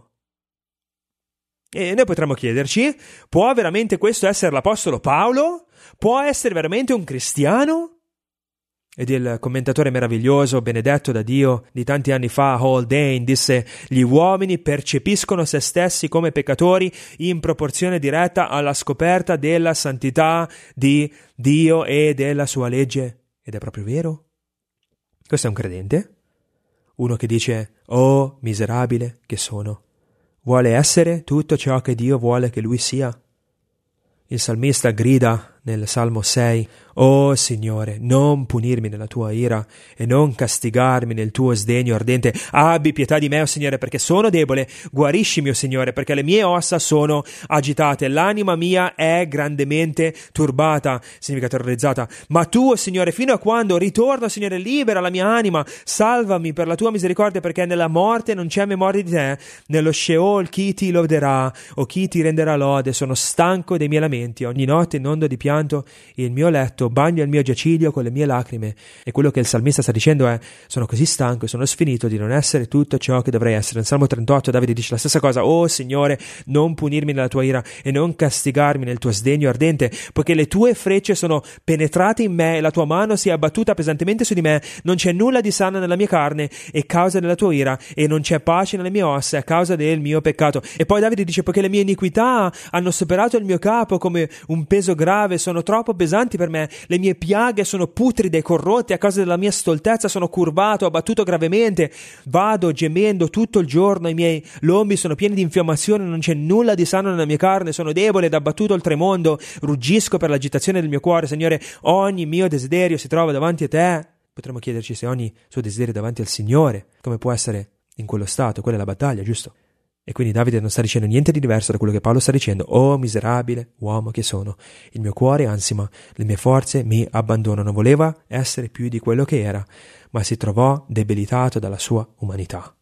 E noi potremmo chiederci, può veramente questo essere l'apostolo Paolo? Può essere veramente un cristiano? Ed il commentatore meraviglioso, benedetto da Dio, di tanti anni fa, Haldane, disse, gli uomini percepiscono se stessi come peccatori in proporzione diretta alla scoperta della santità di Dio e della sua legge. Ed è proprio vero. Questo è un credente? Uno che dice, oh miserabile che sono, vuole essere tutto ciò che Dio vuole che lui sia. Il salmista grida nel Salmo sei, oh Signore, non punirmi nella tua ira e non castigarmi nel tuo sdegno ardente. Abbi pietà di me, oh Signore, perché sono debole. Guariscimi, oh Signore, perché le mie ossa sono agitate. L'anima mia è grandemente turbata, significa terrorizzata. Ma tu, oh Signore, fino a quando? Ritorna, Signore, libera la mia anima. Salvami per la tua misericordia, perché nella morte non c'è memoria di te. Nello Sheol chi ti loderà o chi ti renderà lode? Sono stanco dei miei lamenti. Ogni notte inondo di pianto il mio letto, bagno il mio giaciglio con le mie lacrime. E quello che il salmista sta dicendo è, sono così stanco e sono sfinito di non essere tutto ciò che dovrei essere. Nel Salmo trentotto Davide dice la stessa cosa, oh Signore, non punirmi nella tua ira e non castigarmi nel tuo sdegno ardente, poiché le tue frecce sono penetrate in me e la tua mano si è abbattuta pesantemente su di me. Non c'è nulla di sano nella mia carne a causa della tua ira, e non c'è pace nelle mie ossa a causa del mio peccato. E poi Davide dice, poiché le mie iniquità hanno superato il mio capo come un peso grave sono troppo pesanti per me, le mie piaghe sono putride e corrotte, a causa della mia stoltezza sono curvato, abbattuto gravemente, vado gemendo tutto il giorno, i miei lombi sono pieni di infiammazione, non c'è nulla di sano nella mia carne, sono debole ed abbattuto oltremondo, ruggisco per l'agitazione del mio cuore. Signore, ogni mio desiderio si trova davanti a te. Potremmo chiederci se ogni suo desiderio è davanti al Signore, come può essere in quello stato. Quella è la battaglia, giusto? E quindi Davide non sta dicendo niente di diverso da quello che Paolo sta dicendo. Oh miserabile uomo che sono, il mio cuore ansima, le mie forze mi abbandonano. Voleva essere più di quello che era, ma si trovò debilitato dalla sua umanità.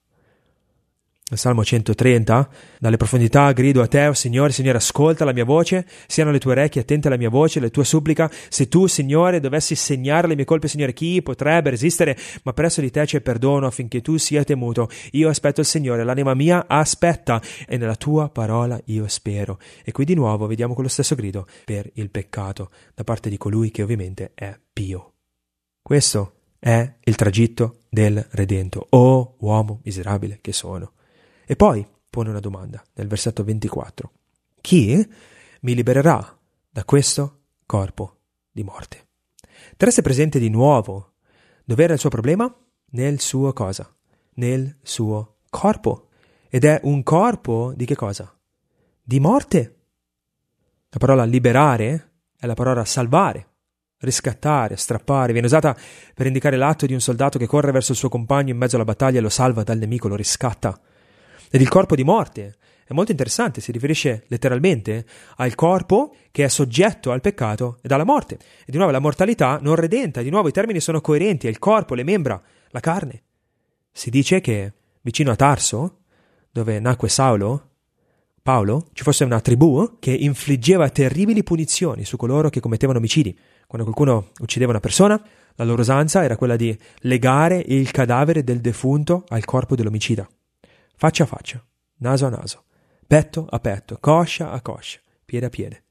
Il Salmo centotrenta, dalle profondità grido a te, o Signore, Signore, ascolta la mia voce, siano le tue orecchie attente alla mia voce, la tua supplica. Se tu, Signore, dovessi segnare le mie colpe, Signore, chi potrebbe resistere? Ma presso di te c'è perdono affinché tu sia temuto. Io aspetto il Signore, l'anima mia aspetta, e nella tua parola io spero. E qui di nuovo vediamo quello stesso grido per il peccato, da parte di colui che ovviamente è pio. Questo è il tragitto del redento. Oh uomo miserabile che sono. E poi pone una domanda nel versetto ventiquattro. Chi mi libererà da questo corpo di morte? Teresse presente di nuovo dov'era il suo problema? Nel suo cosa? Nel suo corpo. Ed è un corpo di che cosa? Di morte. La parola liberare è la parola salvare, riscattare, strappare. Viene usata per indicare l'atto di un soldato che corre verso il suo compagno in mezzo alla battaglia e lo salva dal nemico, lo riscatta. Ed il corpo di morte è molto interessante, si riferisce letteralmente al corpo che è soggetto al peccato ed alla morte. E di nuovo la mortalità non redenta, di nuovo i termini sono coerenti, è il corpo, le membra, la carne. Si dice che vicino a Tarso, dove nacque Saulo, Paolo, ci fosse una tribù che infliggeva terribili punizioni su coloro che commettevano omicidi. Quando qualcuno uccideva una persona, la loro usanza era quella di legare il cadavere del defunto al corpo dell'omicida. Faccia a faccia, naso a naso, petto a petto, coscia a coscia, piede a piede.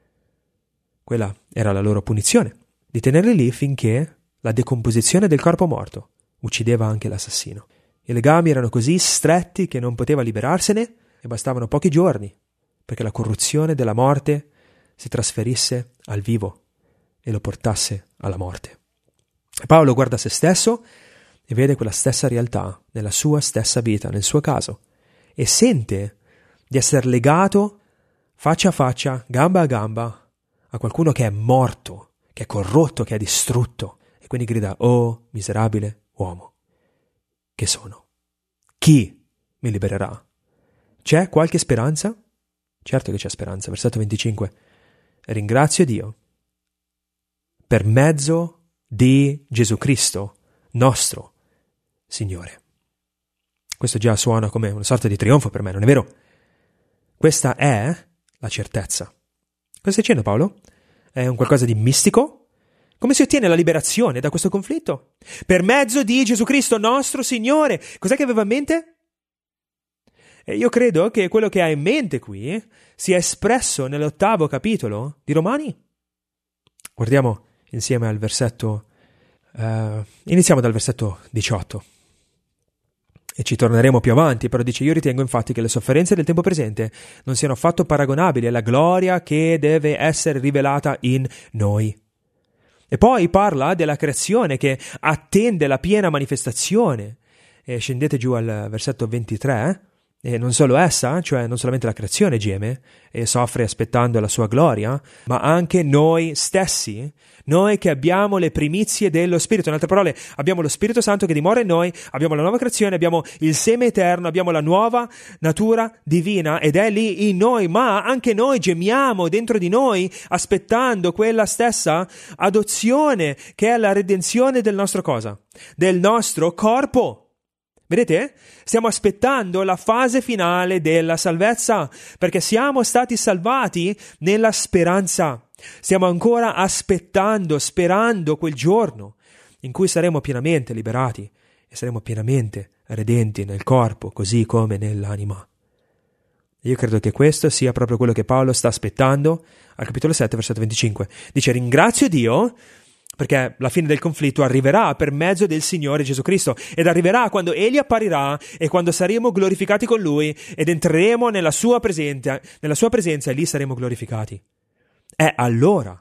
Quella era la loro punizione, di tenerli lì finché la decomposizione del corpo morto uccideva anche l'assassino. I legami erano così stretti che non poteva liberarsene e bastavano pochi giorni perché la corruzione della morte si trasferisse al vivo e lo portasse alla morte. Paolo guarda se stesso e vede quella stessa realtà nella sua stessa vita, nel suo caso, e sente di essere legato faccia a faccia, gamba a gamba, a qualcuno che è morto, che è corrotto, che è distrutto, e quindi grida: oh miserabile uomo che sono, chi mi libererà? C'è qualche speranza? Certo che c'è speranza. Versetto venticinque. Ringrazio Dio per mezzo di Gesù Cristo, nostro Signore. Questo già suona come una sorta di trionfo per me, non è vero? Questa è la certezza. Cosa stai dicendo, Paolo? È un qualcosa di mistico? Come si ottiene la liberazione da questo conflitto? Per mezzo di Gesù Cristo, nostro Signore. Cos'è che aveva in mente? E io credo che quello che ha in mente qui sia espresso nell'ottavo capitolo di Romani. Guardiamo insieme al versetto, uh, iniziamo dal versetto diciotto. E ci torneremo più avanti, però dice: io ritengo infatti che le sofferenze del tempo presente non siano affatto paragonabili alla gloria che deve essere rivelata in noi. E poi parla della creazione che attende la piena manifestazione. E scendete giù al versetto ventitré, e non solo essa, cioè non solamente la creazione geme e soffre aspettando la sua gloria, ma anche noi stessi, noi che abbiamo le primizie dello Spirito. In altre parole, abbiamo lo Spirito Santo che dimora in noi, abbiamo la nuova creazione, abbiamo il seme eterno, abbiamo la nuova natura divina ed è lì in noi, ma anche noi gemiamo dentro di noi aspettando quella stessa adozione che è la redenzione del nostro cosa? Del nostro corpo. Vedete? Stiamo aspettando la fase finale della salvezza, perché siamo stati salvati nella speranza. Stiamo ancora aspettando, sperando quel giorno in cui saremo pienamente liberati e saremo pienamente redenti nel corpo, così come nell'anima. Io credo che questo sia proprio quello che Paolo sta aspettando al capitolo sette, versetto venticinque. Dice: ringrazio Dio perché la fine del conflitto arriverà per mezzo del Signore Gesù Cristo, ed arriverà quando Egli apparirà e quando saremo glorificati con Lui ed entreremo nella sua presenza, nella sua presenza e lì saremo glorificati. È allora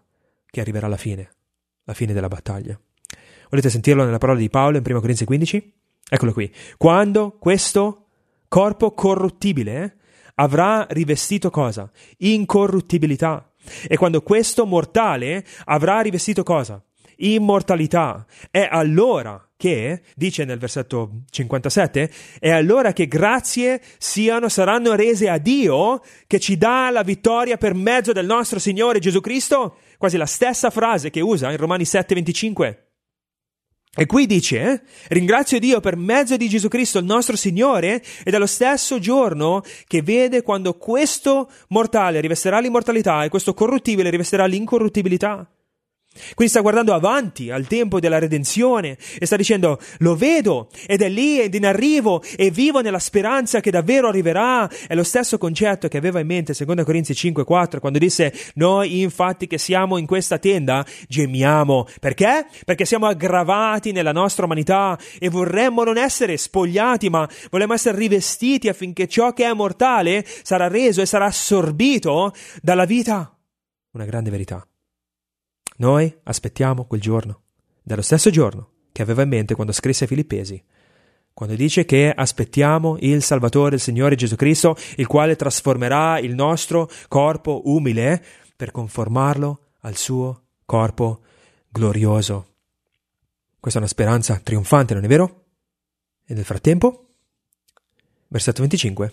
che arriverà la fine, la fine della battaglia. Volete sentirlo nella parola di Paolo in prima Corinzi quindici? Eccolo qui. Quando questo corpo corruttibile eh, avrà rivestito cosa? Incorruttibilità. E quando questo mortale avrà rivestito cosa? Immortalità. È allora che, dice nel versetto cinquantasette, è allora che grazie siano, saranno rese a Dio che ci dà la vittoria per mezzo del nostro Signore Gesù Cristo. Quasi la stessa frase che usa in Romani sette venticinque. E qui dice, eh, ringrazio Dio per mezzo di Gesù Cristo il nostro Signore, ed è lo stesso giorno che vede quando questo mortale rivesterà l'immortalità e questo corruttibile rivesterà l'incorruttibilità. Quindi sta guardando avanti al tempo della redenzione e sta dicendo, lo vedo ed è lì ed in arrivo e vivo nella speranza che davvero arriverà. È lo stesso concetto che aveva in mente seconda Corinzi cinque quattro quando disse, noi infatti che siamo in questa tenda gemiamo. Perché? Perché siamo aggravati nella nostra umanità e vorremmo non essere spogliati, ma vogliamo essere rivestiti affinché ciò che è mortale sarà reso e sarà assorbito dalla vita. Una grande verità. Noi aspettiamo quel giorno, dallo stesso giorno che aveva in mente quando scrisse ai Filippesi, quando dice che aspettiamo il Salvatore, il Signore Gesù Cristo, il quale trasformerà il nostro corpo umile per conformarlo al suo corpo glorioso. Questa è una speranza trionfante, non è vero? E nel frattempo, versetto venticinque,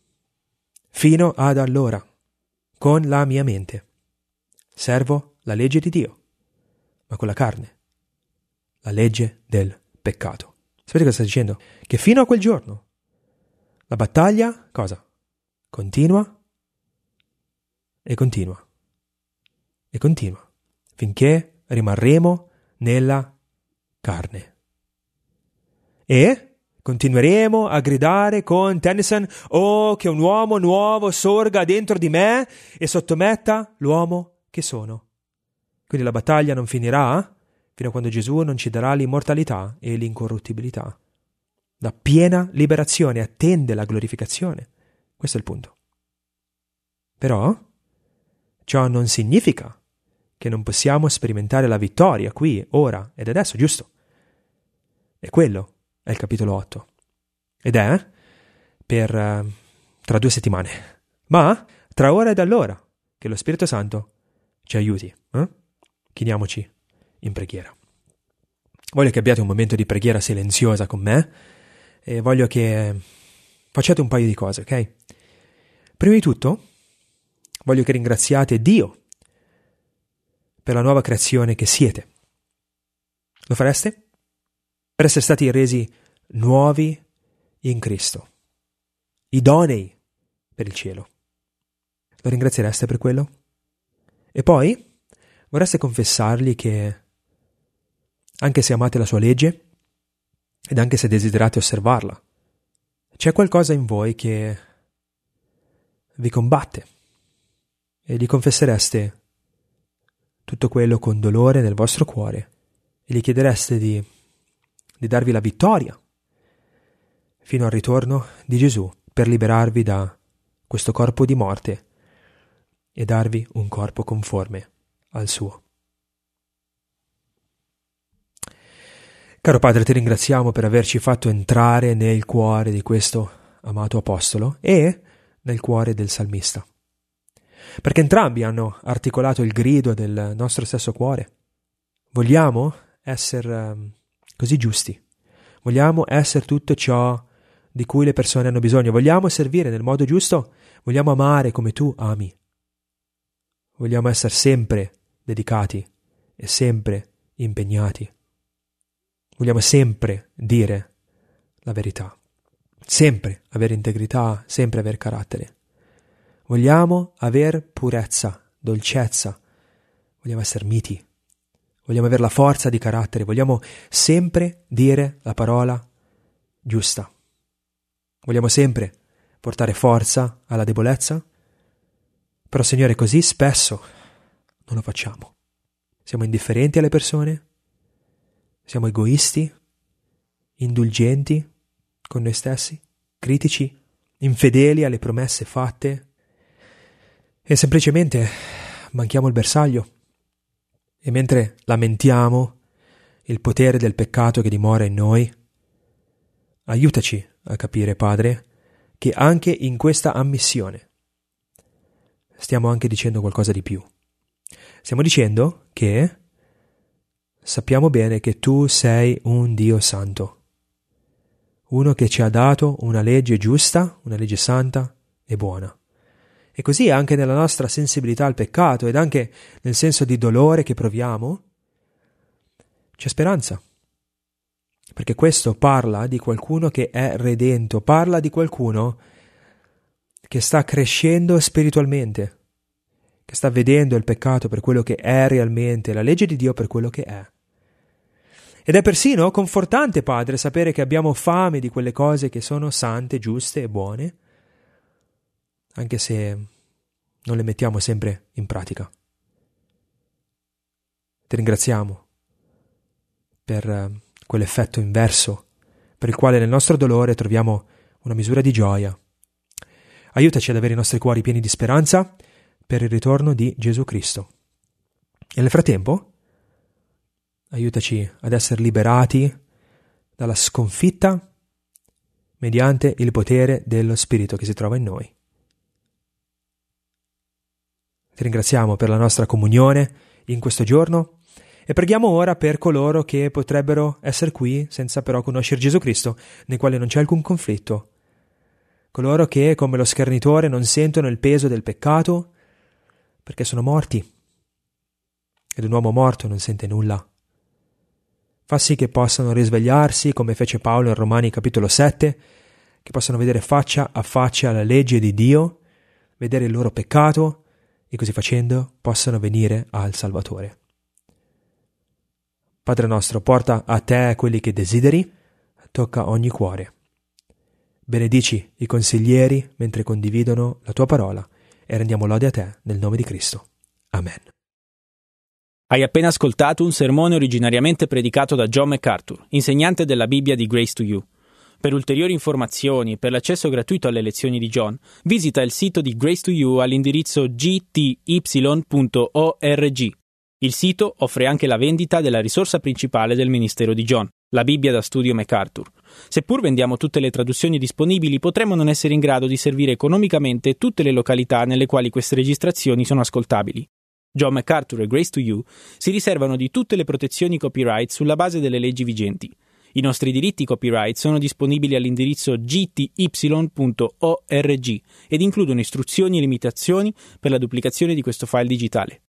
fino ad allora, con la mia mente, servo la legge di Dio, ma con la carne, la legge del peccato. Sapete cosa sta dicendo? Che fino a quel giorno la battaglia, cosa? Continua e continua e continua, finché rimarremo nella carne. E continueremo a gridare con Tennyson, oh, che un uomo nuovo sorga dentro di me e sottometta l'uomo che sono. Quindi la battaglia non finirà fino a quando Gesù non ci darà l'immortalità e l'incorruttibilità. La piena liberazione attende la glorificazione. Questo è il punto. Però ciò non significa che non possiamo sperimentare la vittoria qui, ora ed adesso, giusto? E quello è il capitolo otto. Ed è per uh, tra due settimane. Ma tra ora ed allora che lo Spirito Santo ci aiuti. Eh? Chiniamoci in preghiera. Voglio che abbiate un momento di preghiera silenziosa con me e voglio che facciate un paio di cose, ok? Prima di tutto, voglio che ringraziate Dio per la nuova creazione che siete. Lo fareste? Per essere stati resi nuovi in Cristo, idonei per il cielo. Lo ringraziereste per quello? E poi vorreste confessargli che, anche se amate la sua legge, ed anche se desiderate osservarla, c'è qualcosa in voi che vi combatte, e gli confessereste tutto quello con dolore nel vostro cuore, e gli chiedereste di, di darvi la vittoria fino al ritorno di Gesù per liberarvi da questo corpo di morte e darvi un corpo conforme al suo. Caro Padre, ti ringraziamo per averci fatto entrare nel cuore di questo amato apostolo e nel cuore del salmista, perché entrambi hanno articolato il grido del nostro stesso cuore. Vogliamo essere um, così giusti, vogliamo essere tutto ciò di cui le persone hanno bisogno, vogliamo servire nel modo giusto, vogliamo amare come tu ami, vogliamo essere sempre dedicati e sempre impegnati. Vogliamo sempre dire la verità, sempre avere integrità, sempre avere carattere. Vogliamo avere purezza, dolcezza, vogliamo essere miti, vogliamo avere la forza di carattere, vogliamo sempre dire la parola giusta. Vogliamo sempre portare forza alla debolezza, però Signore così spesso non lo facciamo. Siamo indifferenti alle persone, siamo egoisti, indulgenti con noi stessi, critici, infedeli alle promesse fatte e semplicemente manchiamo il bersaglio. E mentre lamentiamo il potere del peccato che dimora in noi, aiutaci a capire, Padre, che anche in questa ammissione stiamo anche dicendo qualcosa di più. Stiamo dicendo che sappiamo bene che tu sei un Dio santo, uno che ci ha dato una legge giusta, una legge santa e buona. E così anche nella nostra sensibilità al peccato ed anche nel senso di dolore che proviamo, c'è speranza. Perché questo parla di qualcuno che è redento, parla di qualcuno che sta crescendo spiritualmente, che sta vedendo il peccato per quello che è realmente, la legge di Dio per quello che è. Ed è persino confortante, Padre, sapere che abbiamo fame di quelle cose che sono sante, giuste e buone, anche se non le mettiamo sempre in pratica. Ti ringraziamo per quell'effetto inverso, per il quale nel nostro dolore troviamo una misura di gioia. Aiutaci ad avere i nostri cuori pieni di speranza per il ritorno di Gesù Cristo. E nel frattempo, aiutaci ad essere liberati dalla sconfitta mediante il potere dello Spirito che si trova in noi. Ti ringraziamo per la nostra comunione in questo giorno e preghiamo ora per coloro che potrebbero essere qui senza però conoscere Gesù Cristo, nei quali non c'è alcun conflitto. Coloro che, come lo schernitore, non sentono il peso del peccato perché sono morti. Ed un uomo morto non sente nulla. Fa sì che possano risvegliarsi, come fece Paolo in Romani capitolo sette, che possano vedere faccia a faccia la legge di Dio, vedere il loro peccato e così facendo possano venire al Salvatore. Padre nostro, porta a te quelli che desideri, tocca ogni cuore. Benedici i consiglieri mentre condividono la tua parola e rendiamo lode a te nel nome di Cristo. Amen. Hai appena ascoltato un sermone originariamente predicato da John MacArthur, insegnante della Bibbia di Grace to You. Per ulteriori informazioni e per l'accesso gratuito alle lezioni di John, visita il sito di Grace to You all'indirizzo g t y punto org. Il sito offre anche la vendita della risorsa principale del ministero di John, la Bibbia da studio MacArthur. Seppur vendiamo tutte le traduzioni disponibili, potremmo non essere in grado di servire economicamente tutte le località nelle quali queste registrazioni sono ascoltabili. John MacArthur e Grace to You si riservano di tutte le protezioni copyright sulla base delle leggi vigenti. I nostri diritti copyright sono disponibili all'indirizzo g t y punto org ed includono istruzioni e limitazioni per la duplicazione di questo file digitale.